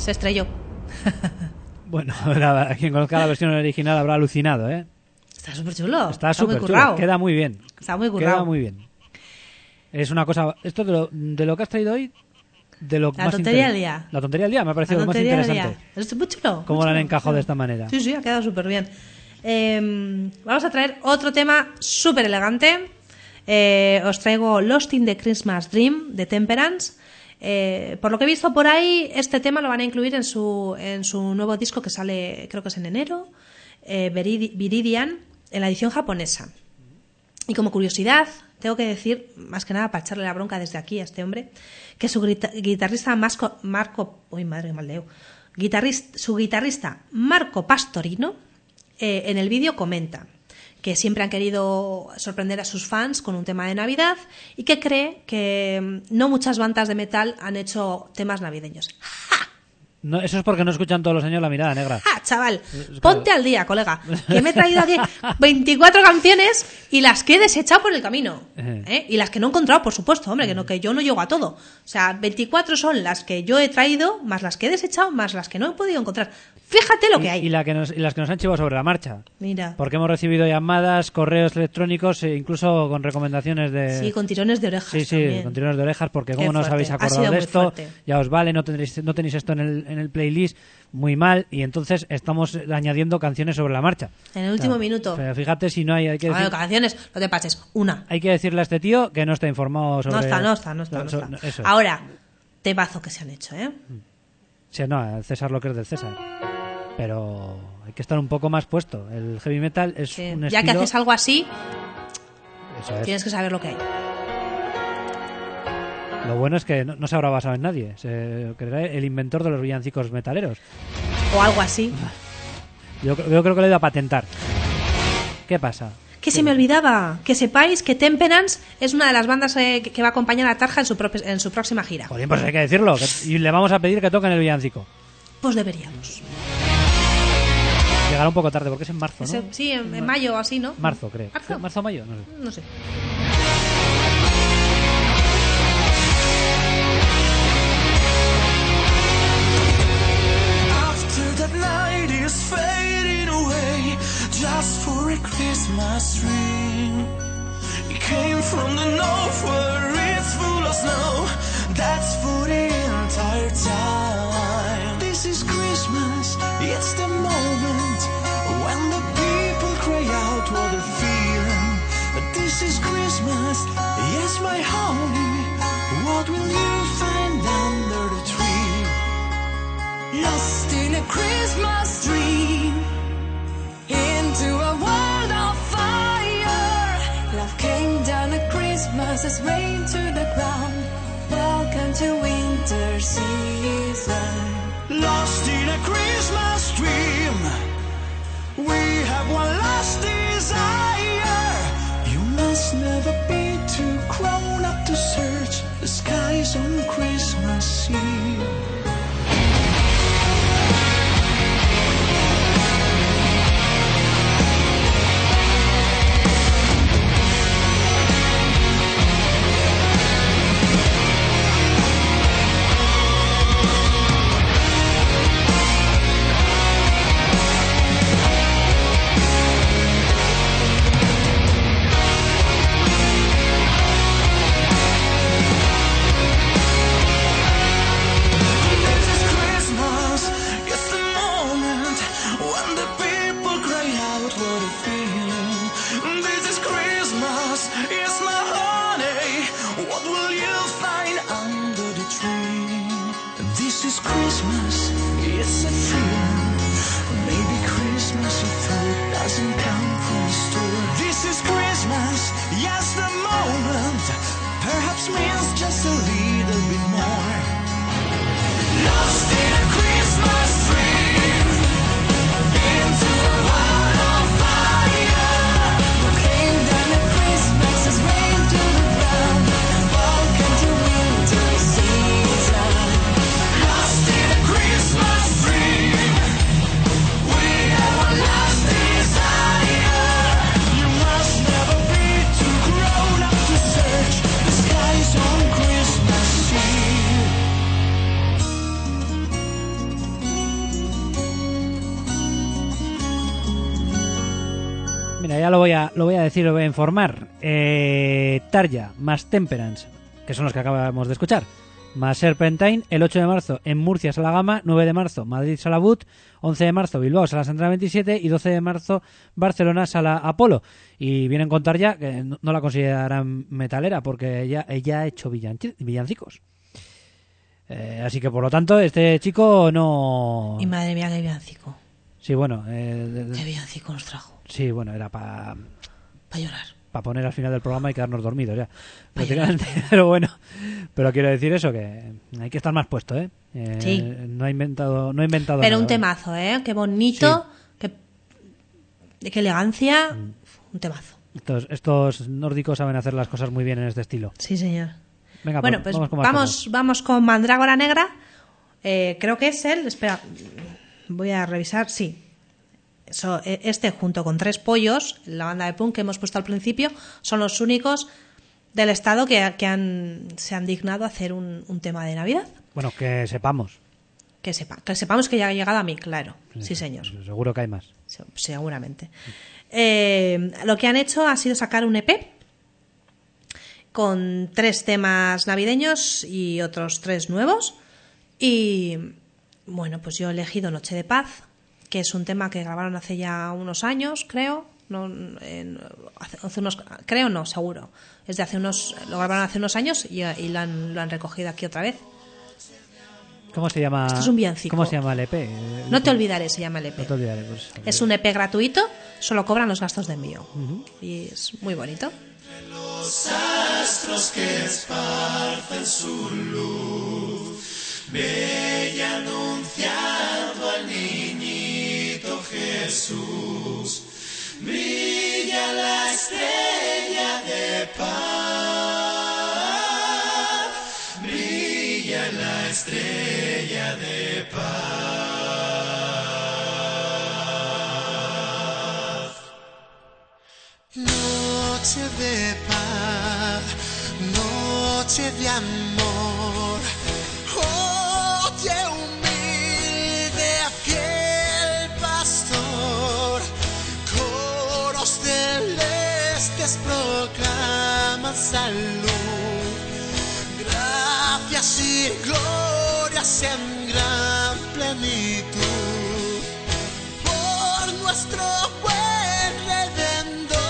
Se estrelló. Bueno, quien conozca la versión original habrá alucinado, ¿eh? Está súper chulo. Está súper muy chulo. currado. Queda muy bien. Está muy currado. Queda muy bien. Es una cosa... Esto de lo que has traído hoy... De lo La más tontería del día. La tontería del día me ha parecido La lo más tontería del interesante. día. Es muy chulo. ¿Cómo muy lo han chulo, encajado de chulo. esta manera? Sí, ha quedado súper bien. Vamos a traer otro tema súper elegante. Os traigo Lost in the Christmas Dream de Temperance. Por lo que he visto por ahí, este tema lo van a incluir en su nuevo disco que sale, creo que es en enero, Viridian, en la edición japonesa. Y como curiosidad, tengo que decir, más que nada para echarle la bronca desde aquí a este hombre, que su guitarrista su guitarrista Marco Pastorino en el vídeo comenta que siempre han querido sorprender a sus fans con un tema de Navidad y que cree que no muchas bandas de metal han hecho temas navideños. No, eso es porque no escuchan todos los años La Mirada Negra. ¡Ah, chaval! Ponte al día, colega. Que me he traído aquí 24 canciones y las que he desechado por el camino. Y las que no he encontrado, por supuesto, hombre, que yo no llego a todo. O sea, 24 son las que yo he traído, más las que he desechado, más las que no he podido encontrar. Fíjate lo que hay. Y las que nos han chivado sobre la marcha. Mira. Porque hemos recibido llamadas, correos electrónicos, incluso con recomendaciones de... Sí, con tirones de orejas. Sí, también. con tirones de orejas, porque Qué como no os fuerte. habéis Ha acordado sido de muy esto, fuerte. ya os vale, no tenéis esto en el playlist, muy mal, y entonces estamos añadiendo canciones sobre la marcha. En el último minuto. Pero fíjate si no hay que decir... Bueno, canciones, no te pases. Una. Hay que decirle a este tío que no está informado sobre... No está. Eso es. Ahora, temazo que se han hecho, ¿eh? Sí, no, al César lo que es del César. Pero hay que estar un poco más puesto. El heavy metal es Sí. un estilo... Ya que haces algo así, Eso es. tienes que saber lo que hay. Lo bueno es que no se habrá basado en nadie. Se creerá el inventor de los villancicos metaleros. O algo así. Yo creo que lo he ido a patentar. ¿Qué pasa? Que se me olvidaba. Que sepáis que Temperance es una de las bandas que va a acompañar a Tarja en su próxima gira. Joder, pues hay que decirlo. Y le vamos a pedir que toquen el villancico. Pues deberíamos. Llegará un poco tarde porque es en marzo, ¿no? Sí, en mayo o así, ¿no? Marzo, creo. ¿Marzo? ¿Marzo o mayo? No sé. No sé. After that night is fading away, just for a Christmas dream. It came from the north where it's full of snow. That's for the entire time. This is Christmas, it's the moment when the people cry out what they're feeling. This is Christmas, yes, my honey. What will you find under the tree? Lost in a Christmas dream, into a world of fire. Love came down at Christmas as rain to the ground. Welcome to winter season. Lost in a Christmas dream, we have one last desire. You must never be too grown up to search the skies on Christmas Eve. Mira, ya lo voy a decir, lo voy a informar. Tarja más Temperance, que son los que acabamos de escuchar, más Serpentine, el 8 de marzo en Murcia Sala Gama, 9 de marzo Madrid Sala But, 11 de marzo Bilbao Sala Santana 27 y 12 de marzo Barcelona Sala Apolo. Y vienen con Tarja, que no la consideran metalera porque ella ha hecho villancicos. Así que por lo tanto este chico no... Y madre mía, qué villancico. Sí, bueno... qué villancico nos trajo. Sí, bueno, era para llorar. Para poner al final del programa y quedarnos dormidos ya. Pero bueno, pero quiero decir eso, que hay que estar más puesto, ¿eh? Sí. No he inventado pero nada, un temazo, ¿eh? Qué bonito, sí. qué elegancia, un temazo. Estos nórdicos saben hacer las cosas muy bien en este estilo. Sí, señor. Venga, bueno, pues vamos con Mandrágora Negra. Creo que es él. Espera, voy a revisar. Sí. Este junto con Tres Pollos, la banda de punk que hemos puesto al principio, son los únicos del estado que se han dignado a hacer un tema de Navidad. Bueno, que sepamos. Que sepamos que ya ha llegado a mí, claro. Sí, señor. Seguro que hay más. Seguramente. Lo que han hecho ha sido sacar un EP con 3 temas navideños y otros 3 nuevos. Y bueno, pues yo he elegido Noche de Paz, que es un tema que grabaron hace ya unos años, creo. Creo no, seguro. Es de lo grabaron hace unos años y lo han recogido aquí otra vez. ¿Cómo se llama? Esto es un villancico. ¿Cómo se llama el EP? No te olvidaré, se llama el EP. No te olvidaré, pues. Es un EP gratuito, solo cobran los gastos de envío. Y es muy bonito. Los astros que esparcen su luz, bella anunciando al niñito Jesús, brilla la estrella de paz, brilla la estrella de paz. Noche de paz, noche de amor, oye humilde aquel pastor, coros celestes proclaman salud, gracias y glorias en gran plenitud, por nuestro buen Redentor.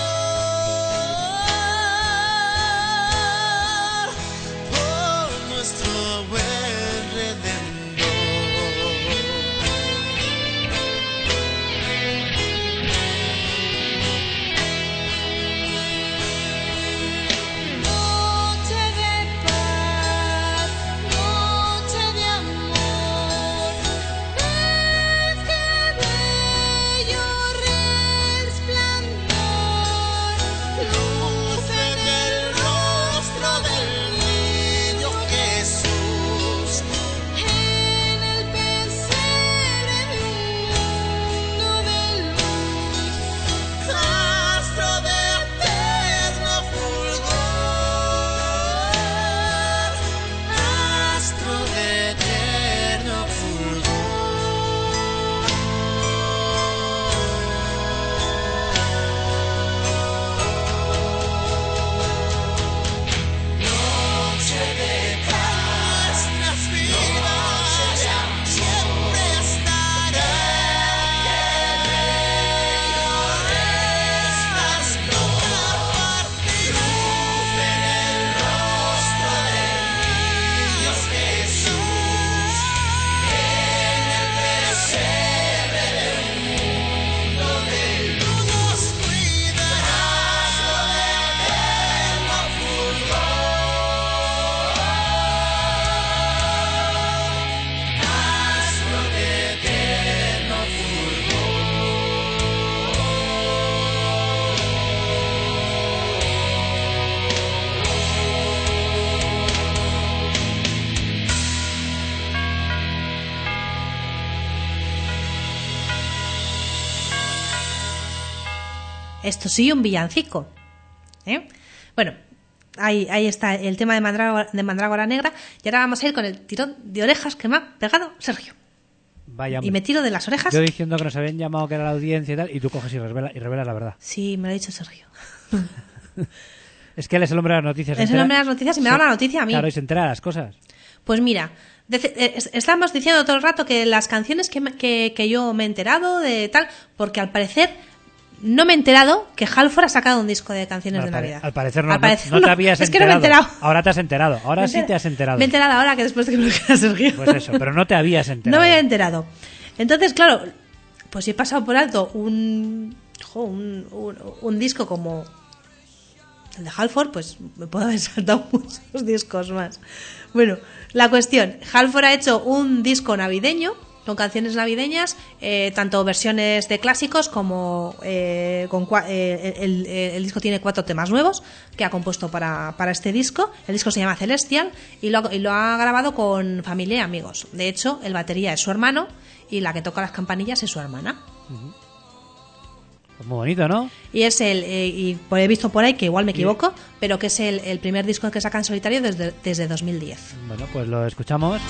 Esto sí, un villancico. Bueno, ahí está el tema de Mandrágora Negra. Y ahora vamos a ir con el tirón de orejas que me ha pegado Sergio. Vaya, y me tiro de las orejas. Yo diciendo que nos habían llamado, que era la audiencia y tal, y tú coges y revelas la verdad. Sí, me lo ha dicho Sergio. Es que él es el hombre de las noticias. Es el hombre de las noticias y me da la noticia a mí. Claro, y se entera de las cosas. Pues mira, estamos diciendo todo el rato que las canciones que yo me he enterado de tal, porque al parecer no me he enterado que Halford ha sacado un disco de canciones de Navidad. Al parecer no te habías enterado. Es que no me he enterado. Ahora te has enterado. Ahora sí te has enterado. Me he enterado ahora que después de que me lo queda Sergio. Pues eso, pero no te habías enterado. No me había enterado. Entonces, claro, pues si he pasado por alto un disco como el de Halford, pues me puedo haber saltado muchos discos más. Bueno, la cuestión, Halford ha hecho un disco navideño con canciones navideñas, tanto versiones de clásicos como el disco tiene 4 temas nuevos que ha compuesto para este disco. El disco se llama Celestial y lo ha grabado con familia y amigos. De hecho, el batería es su hermano y la que toca las campanillas es su hermana. Pues muy bonito, ¿no? Y es y he visto por ahí, que igual me equivoco, pero que es el primer disco que saca en solitario desde 2010. Bueno, pues lo escuchamos.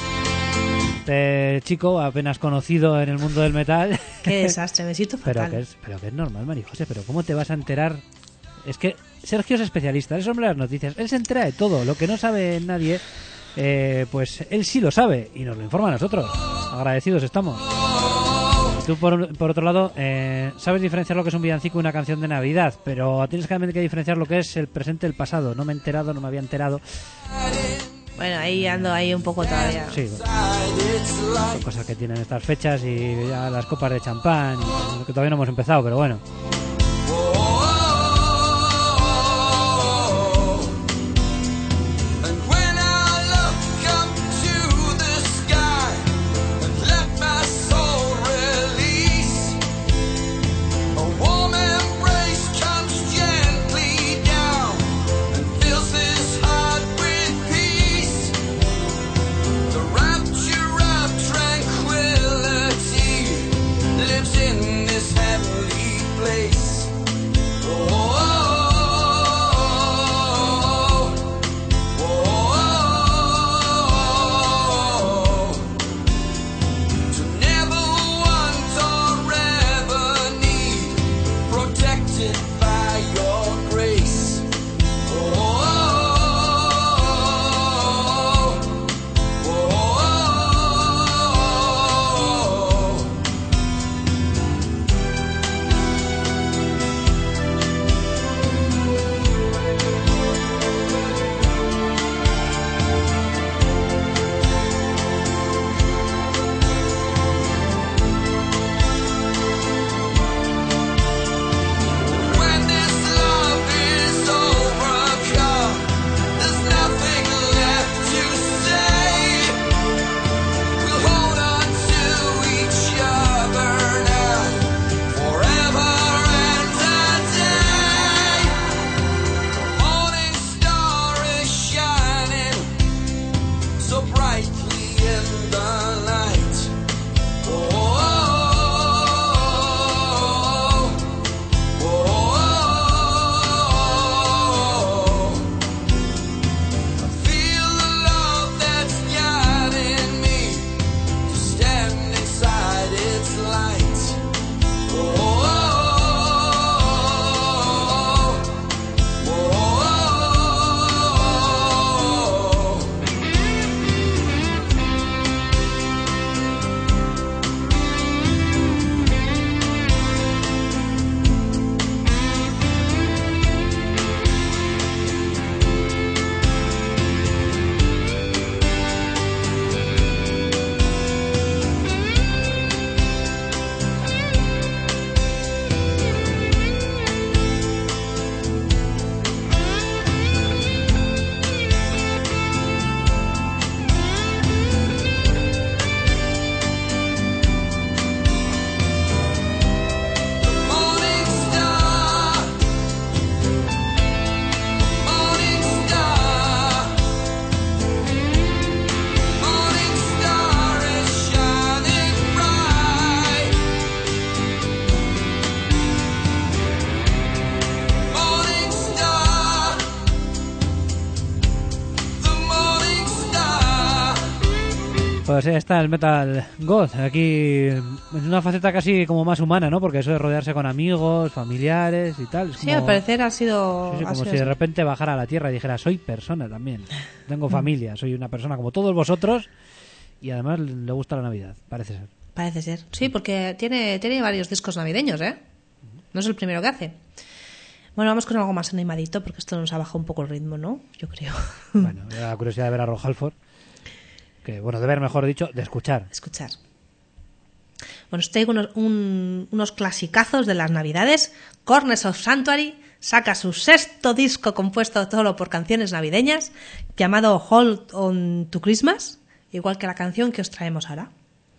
Este chico apenas conocido en el mundo del metal. Qué desastre, me siento fatal. Pero que es normal, María José, pero ¿cómo te vas a enterar? Es que Sergio es especialista, es hombre de las noticias, él se entera de todo, lo que no sabe nadie, pues él sí lo sabe y nos lo informa a nosotros. Agradecidos estamos. Tú, por otro lado, sabes diferenciar lo que es un villancico y una canción de Navidad, pero tienes que diferenciar lo que es el presente y el pasado. No me he enterado, no me había enterado. Bueno, ahí ando ahí un poco todavía. Sí, son cosas que tienen estas fechas y ya las copas de champán, que todavía no hemos empezado, pero bueno. In this heavenly place. amigos, está el Metal God, aquí en una faceta casi como más humana, ¿no? Porque eso de rodearse con amigos, familiares y tal. Es Sí, como, al parecer ha sido... sí, ha como sido si de así. repente bajara a la tierra y dijera, soy persona también, tengo familia, soy una persona como todos vosotros y además le gusta la Navidad, parece ser. Parece ser. Sí, porque tiene varios discos navideños, ¿eh? No es el primero que hace. Bueno, vamos con algo más animadito, porque esto nos ha bajado un poco el ritmo, ¿no? Yo creo. Bueno, me da la curiosidad de ver a Rob Halford, que bueno, de ver, mejor dicho, de escuchar. Escuchar. Bueno, os traigo unos clasicazos de las Navidades. Corners of Sanctuary saca su 6º disco compuesto solo por canciones navideñas, llamado Hold On To Christmas, igual que la canción que os traemos ahora.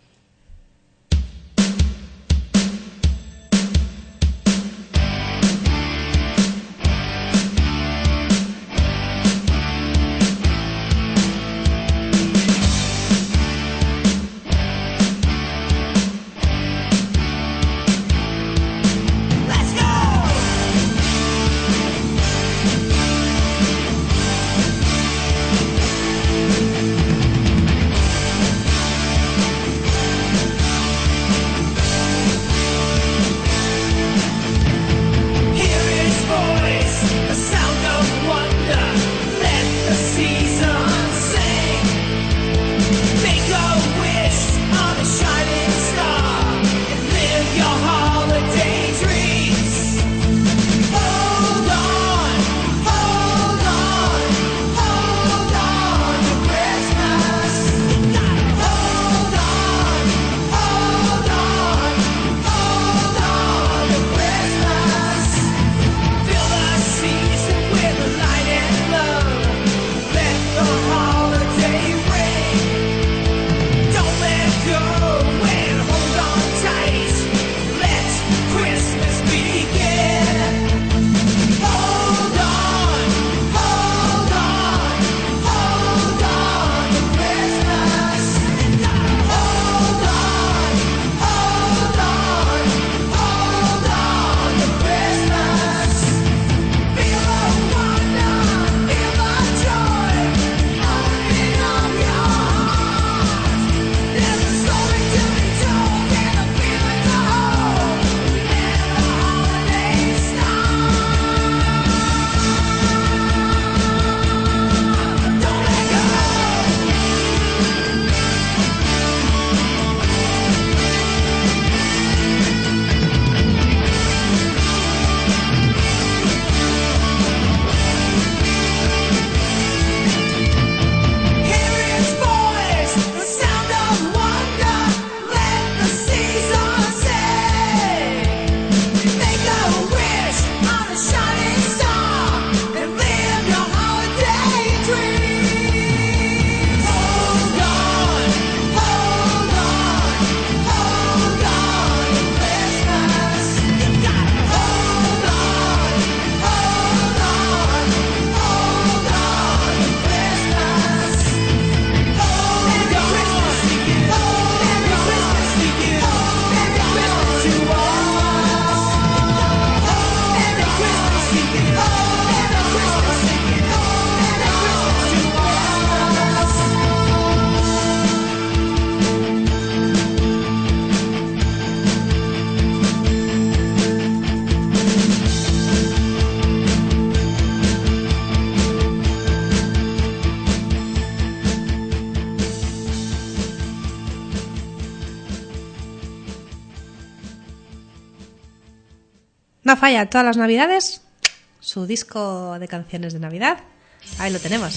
No falla todas las Navidades su disco de canciones de Navidad. Ahí lo tenemos.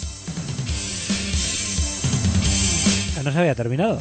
No se había terminado.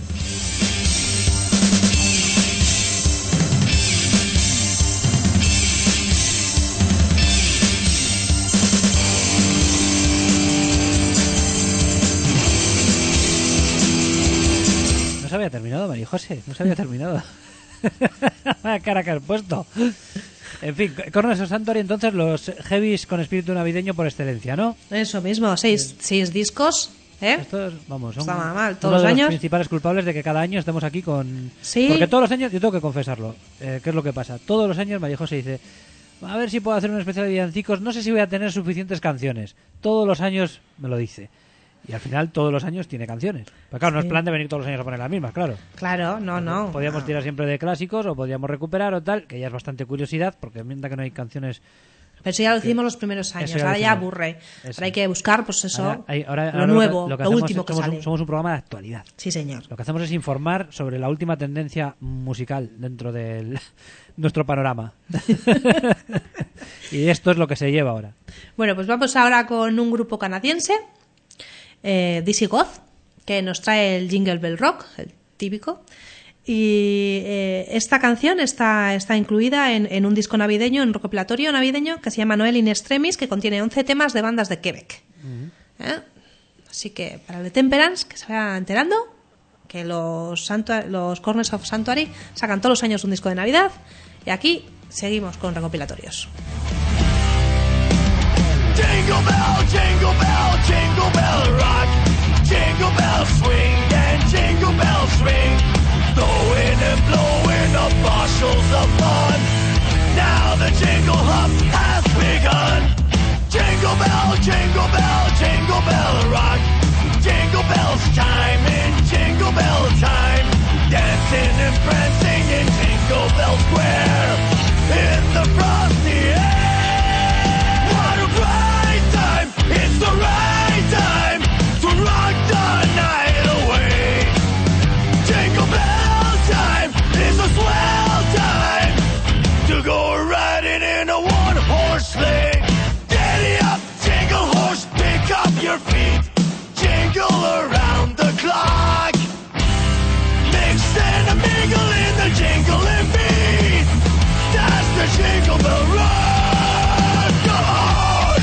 No se había terminado, María José. No se había terminado. Vaya cara que has puesto. En fin, Corners of Sanctuary, entonces los heavies con espíritu navideño por excelencia, ¿no? Eso mismo, seis discos, ¿eh? Estos, vamos, son Está mal, todos uno de los años. los principales culpables de que cada año estemos aquí con... Sí. Porque todos los años, yo tengo que confesarlo, ¿qué es lo que pasa? Todos los años María José dice, a ver si puedo hacer un especial de villancicos, no sé si voy a tener suficientes canciones. Todos los años me lo dice. Y al final todos los años tiene canciones. Pero claro, no es plan de venir todos los años a poner las mismas, claro. Claro, no. Podríamos tirar siempre de clásicos o podríamos recuperar o tal, que ya es bastante curiosidad, porque mientras que no hay canciones... Pero eso ya lo hicimos los primeros años, ahora ya aburre. Ahora hay que buscar, pues eso, lo nuevo, lo último que sale. Somos un programa de actualidad. Sí, señor. Lo que hacemos es informar sobre la última tendencia musical dentro de nuestro panorama. Y esto es lo que se lleva ahora. Bueno, pues vamos ahora con un grupo canadiense, Dizzy Goth, que nos trae el Jingle Bell Rock, el típico. Y esta canción está incluida en un disco navideño, en un recopilatorio navideño que se llama Noel in Extremis, que contiene 11 temas de bandas de Quebec. Así que para el de Temperance, que se vaya enterando que los Corners of Sanctuary sacan todos los años un disco de Navidad, y aquí seguimos con recopilatorios. Jingle bell, jingle bell, jingle bell rock. Jingle bell swing and jingle bell swing. Throwing and blowing up bushels of fun. Now the jingle hop has begun. Jingle bell, jingle bell, jingle bell rock. Jingle bells chime in jingle bell time. Dancing and prancing in Jingle Bell Square. In the frosty air. What a bright time! It's the right time to rock the night away. Jingle bell time is a swell time to go riding in a one-horse sleigh. Giddy up, jingle horse, pick up your feet. Jingle around the clock. Mix and a mingle in the jingling beat. That's the Jingle Bell Rock. Go on!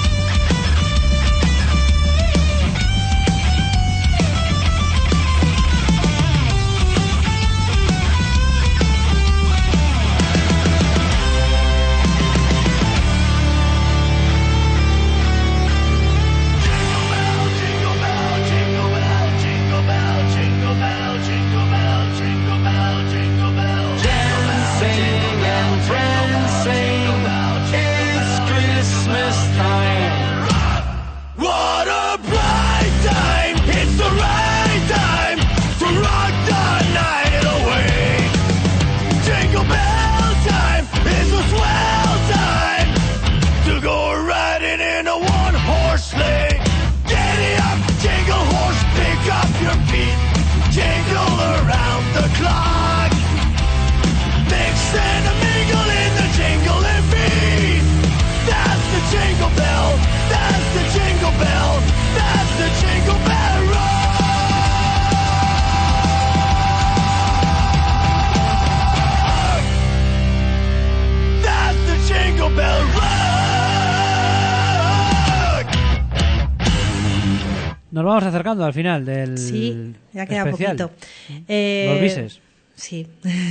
What a bright time! It's the right time to rock the night away. Jingle bell time is a swell time to go riding in a one-horse sleigh. Giddy up, jingle horse, pick up your feet. Jingle around the clock. Mix and a mingle in the jingling beat. That's the Jingle Bell. That's the Jingle Bell. That's the Jingle Bell Rock. That's the Jingle Bell Rock. Nos vamos acercando al final del Sí, ya queda especial. poquito. Los bises. Sí.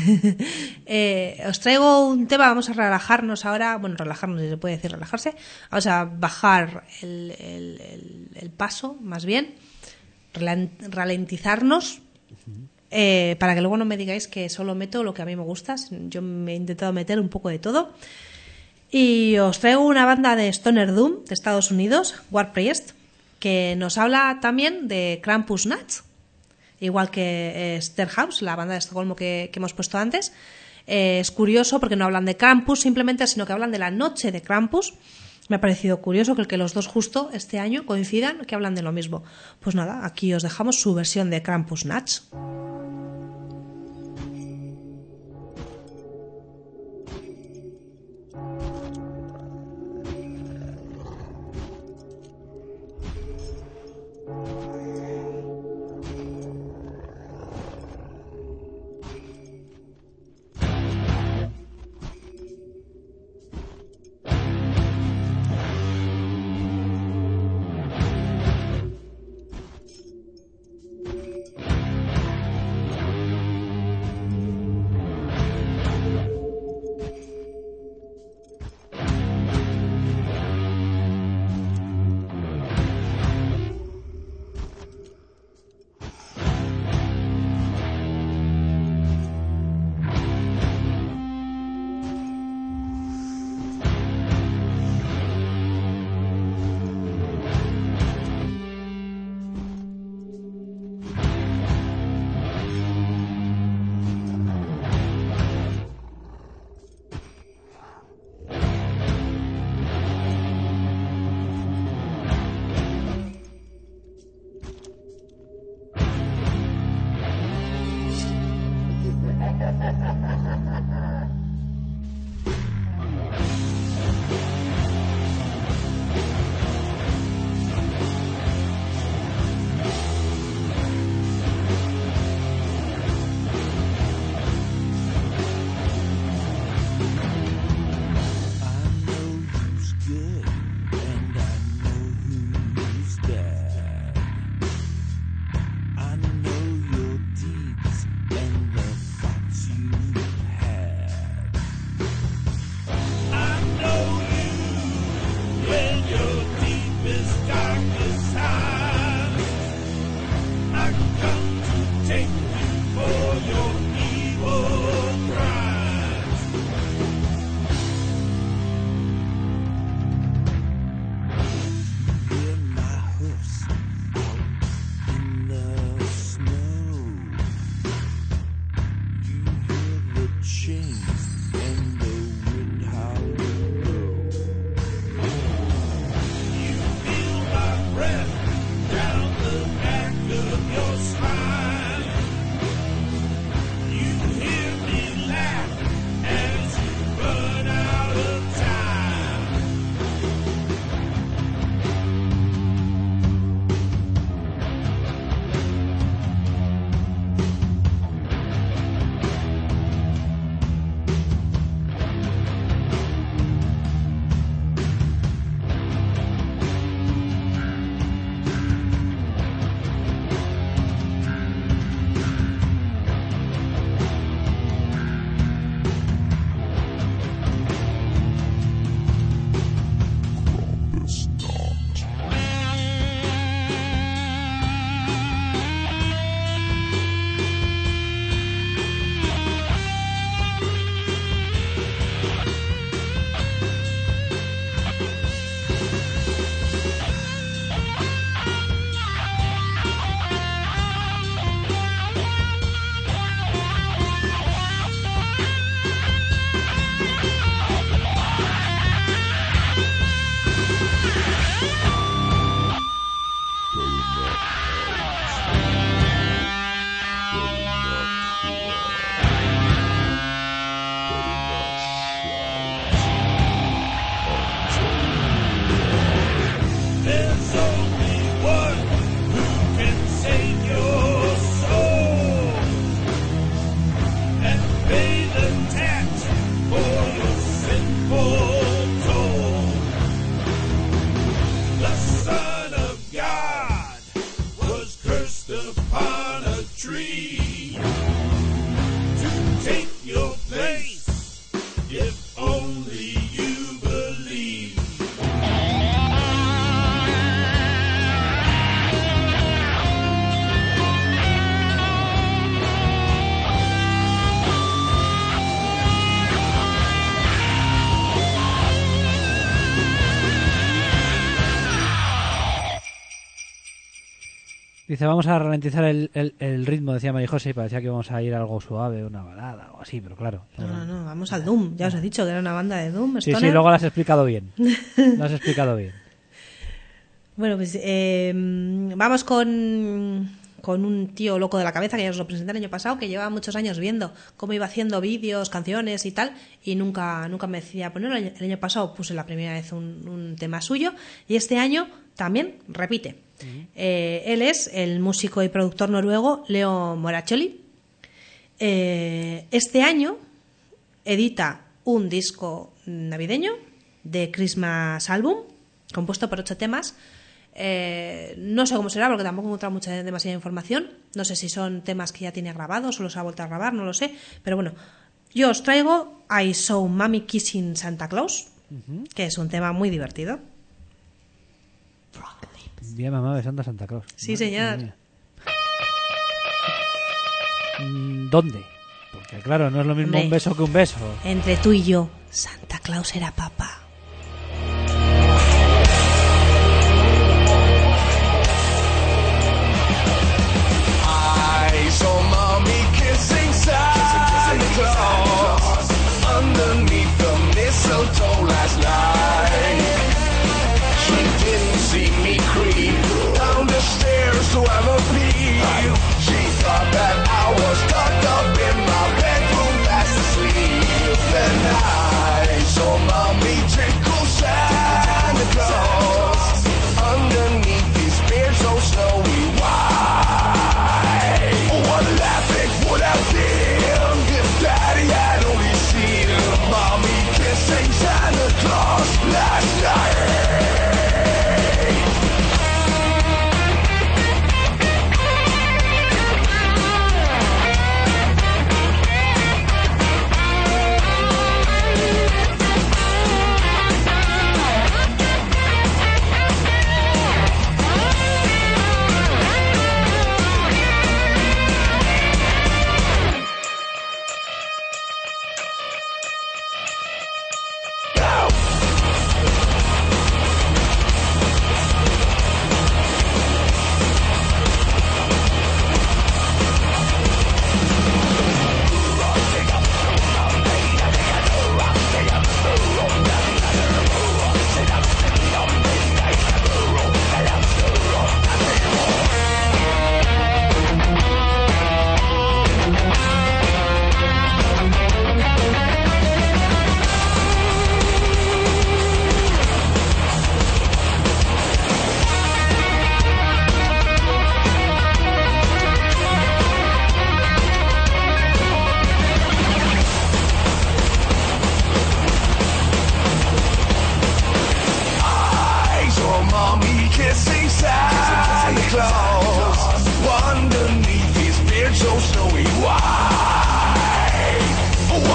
Os traigo un tema, vamos a relajarnos ahora. Bueno, relajarnos, si se puede decir relajarse. Vamos a bajar el paso, más bien. Ralentizarnos. Para que luego no me digáis que solo meto lo que a mí me gusta. Yo me he intentado meter un poco de todo. Y os traigo una banda de Stoner Doom de Estados Unidos, War Priest, que nos habla también de Krampus Nuts. Igual que Sterhouse, la banda de Estocolmo que hemos puesto antes. Es curioso porque no hablan de Krampus simplemente, sino que hablan de la noche de Krampus. Me ha parecido curioso que los dos justo este año coincidan, que hablan de lo mismo. Pues nada, aquí os dejamos su versión de Krampus Nuts. Dice, vamos a ralentizar el ritmo, decía María José, y parecía que íbamos a ir a algo suave, una balada o así, pero claro. No, vamos al Doom. Ya os he dicho que era una banda de Doom. Sí, luego lo has explicado bien. Lo has explicado bien. Bueno, pues vamos con un tío loco de la cabeza que ya os lo presenté el año pasado, que lleva muchos años viendo cómo iba haciendo vídeos, canciones y tal, y nunca me decidía ponerlo. El año pasado puse la primera vez un tema suyo, y este año también repite. Él es el músico y productor noruego Leo Moraccioli. Este año edita un disco navideño de Christmas Album, compuesto por 8 temas. No sé cómo será porque tampoco he encontrado demasiada información. No sé si son temas que ya tiene grabados o los ha vuelto a grabar, no lo sé. Pero bueno, yo os traigo I Saw Mommy Kissing Santa Claus, que es un tema muy divertido. Vi a mamá besando a Santa Claus. Sí, señor. ¿Dónde? Porque claro, no es lo mismo un beso que un beso. Entre tú y yo, Santa Claus era papá. I saw mommy kissing Santa Claus underneath the mistletoe last night. She didn't see me creep down the stairs to have a peep. She thought that I was tucked up in my bedroom.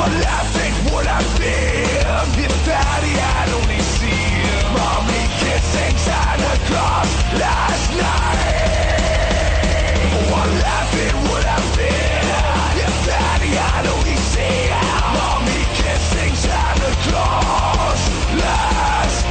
What life ain't would have been if Daddy had only seen Mommy kissing Santa Claus last night. What life it would have been if Daddy had only seen Mommy kissing Santa Claus last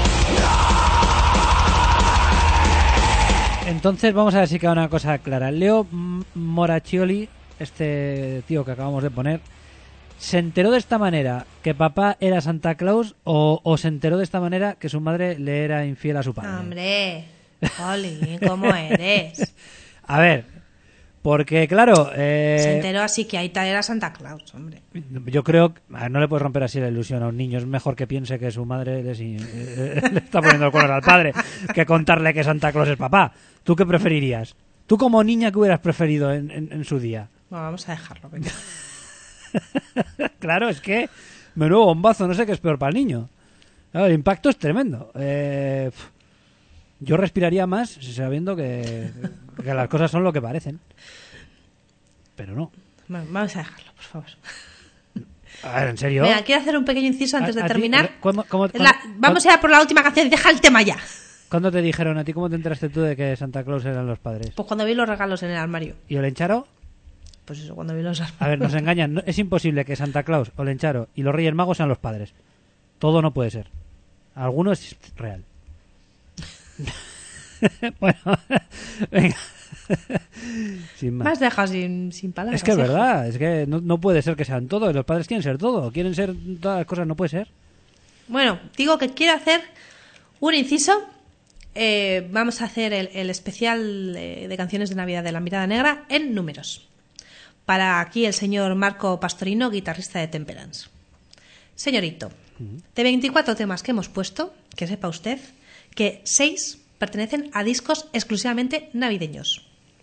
night. Entonces vamos a ver si queda una cosa clara. Leo Moracchioli, este tío que acabamos de poner, ¿se enteró de esta manera que papá era Santa Claus o se enteró de esta manera que su madre le era infiel a su padre? Hombre, Jolín, ¿cómo eres? A ver, porque claro... Se enteró así que Aita era Santa Claus, hombre. Yo creo que no le puedes romper así la ilusión a un niño. Es mejor que piense que su madre le está poniendo el cuerno al padre que contarle que Santa Claus es papá. ¿Tú qué preferirías? ¿Tú como niña qué hubieras preferido en su día? Bueno, vamos a dejarlo, venga. Claro, es que menudo bombazo, no sé qué es peor para el niño. Claro, el impacto es tremendo. Yo respiraría más sabiendo que las cosas son lo que parecen. Pero no. Bueno, vamos a dejarlo, por favor. A ver, ¿en serio? Venga, quiero hacer un pequeño inciso antes de terminar. Vamos a a ir por la última canción y deja el tema ya. ¿Cuándo te dijeron a ti? ¿Cómo te enteraste tú de que Santa Claus eran los padres? Pues cuando vi los regalos en el armario. ¿Y Olencharo? Pues eso, cuando vi los armarios. A ver, nos engañan. No, es imposible que Santa Claus, Olencharo y los Reyes Magos sean los padres. Todo no puede ser. Alguno es real. Bueno, venga. Sin más. Me has dejado sin palabras. Es que es verdad, es que no puede ser que sean todos. Los padres quieren ser todo, quieren ser todas las cosas, no puede ser. Bueno, digo que quiero hacer un inciso. Vamos a hacer el especial de canciones de Navidad de La Mirada Negra en números. Para aquí el señor Marco Pastorino, guitarrista de Temperance. Señorito, de 24 temas que hemos puesto, que sepa usted que 6 pertenecen a discos exclusivamente navideños,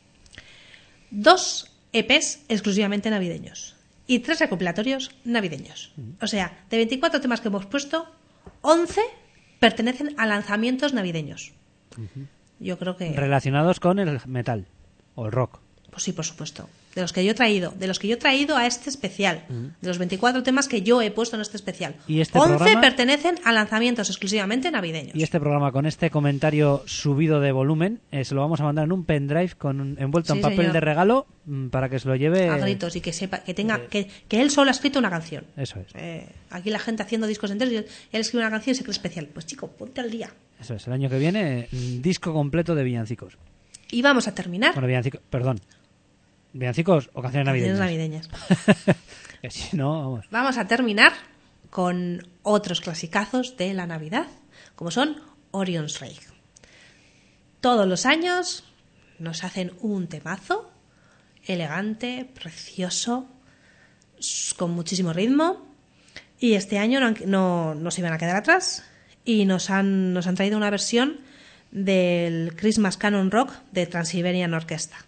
2 EPs exclusivamente navideños y 3 recopilatorios navideños. O sea, de 24 temas que hemos puesto, 11 pertenecen a lanzamientos navideños. Yo creo que... Relacionados con el metal o el rock. Pues sí, por supuesto. De los que yo he traído a este especial. De los 24 temas que yo he puesto en este especial. ¿Y este 11 programa? Pertenecen a lanzamientos exclusivamente navideños. Y este programa con este comentario subido de volumen se lo vamos a mandar en un pendrive envuelto en papel de regalo para que se lo lleve a gritos y que sepa que tenga que él solo ha escrito una canción. Eso es. Aquí la gente haciendo discos enteros y él escribe una canción y se cree especial. Pues chico, ponte al día. Eso es, el año que viene disco completo de villancicos. Y vamos a terminar. Bueno, villancicos, perdón. ¿Villancicos o canciones navideñas? Canciones navideñas. Que si no, vamos. Vamos a terminar con otros clasicazos de la Navidad, como son Orion's Reich. Todos los años nos hacen un temazo elegante, precioso, con muchísimo ritmo, y este año no se iban a quedar atrás y nos han traído una versión del Christmas Canon Rock de Transiberian Orchestra.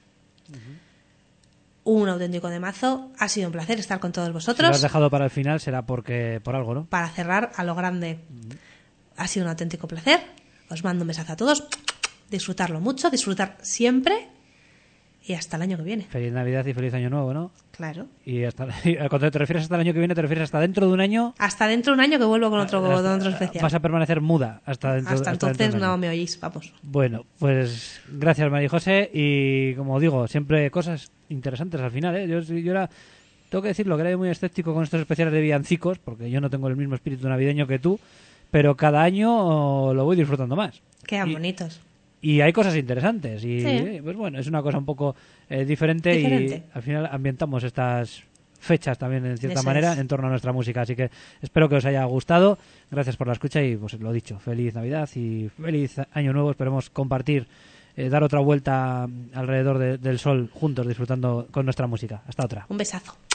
Un auténtico temazo. Ha sido un placer estar con todos vosotros. Si lo has dejado para el final será por algo, ¿no? Para cerrar a lo grande. Ha sido un auténtico placer. Os mando un besazo a todos. Disfrutarlo mucho, disfrutar siempre. Y hasta el año que viene. Feliz Navidad y feliz Año Nuevo, ¿no? Claro. Y cuando te refieres hasta el año que viene, ¿te refieres hasta dentro de un año? Hasta dentro de un año que vuelvo con otro especial. Vas a permanecer muda hasta entonces no me oís, vamos. Bueno, pues gracias, María José. Y como digo, siempre cosas interesantes al final, ¿eh? Yo tengo que decirlo, que era muy escéptico con estos especiales de villancicos, porque yo no tengo el mismo espíritu navideño que tú, pero cada año lo voy disfrutando más. Quedan bonitos. Y hay cosas interesantes y sí. Pues bueno, es una cosa un poco diferente y al final ambientamos estas fechas también en cierta manera en torno a nuestra música, así que espero que os haya gustado. Gracias por la escucha y pues lo dicho, feliz Navidad y feliz Año Nuevo. Esperemos compartir, dar otra vuelta alrededor del sol juntos disfrutando con nuestra música. Hasta otra. Un besazo.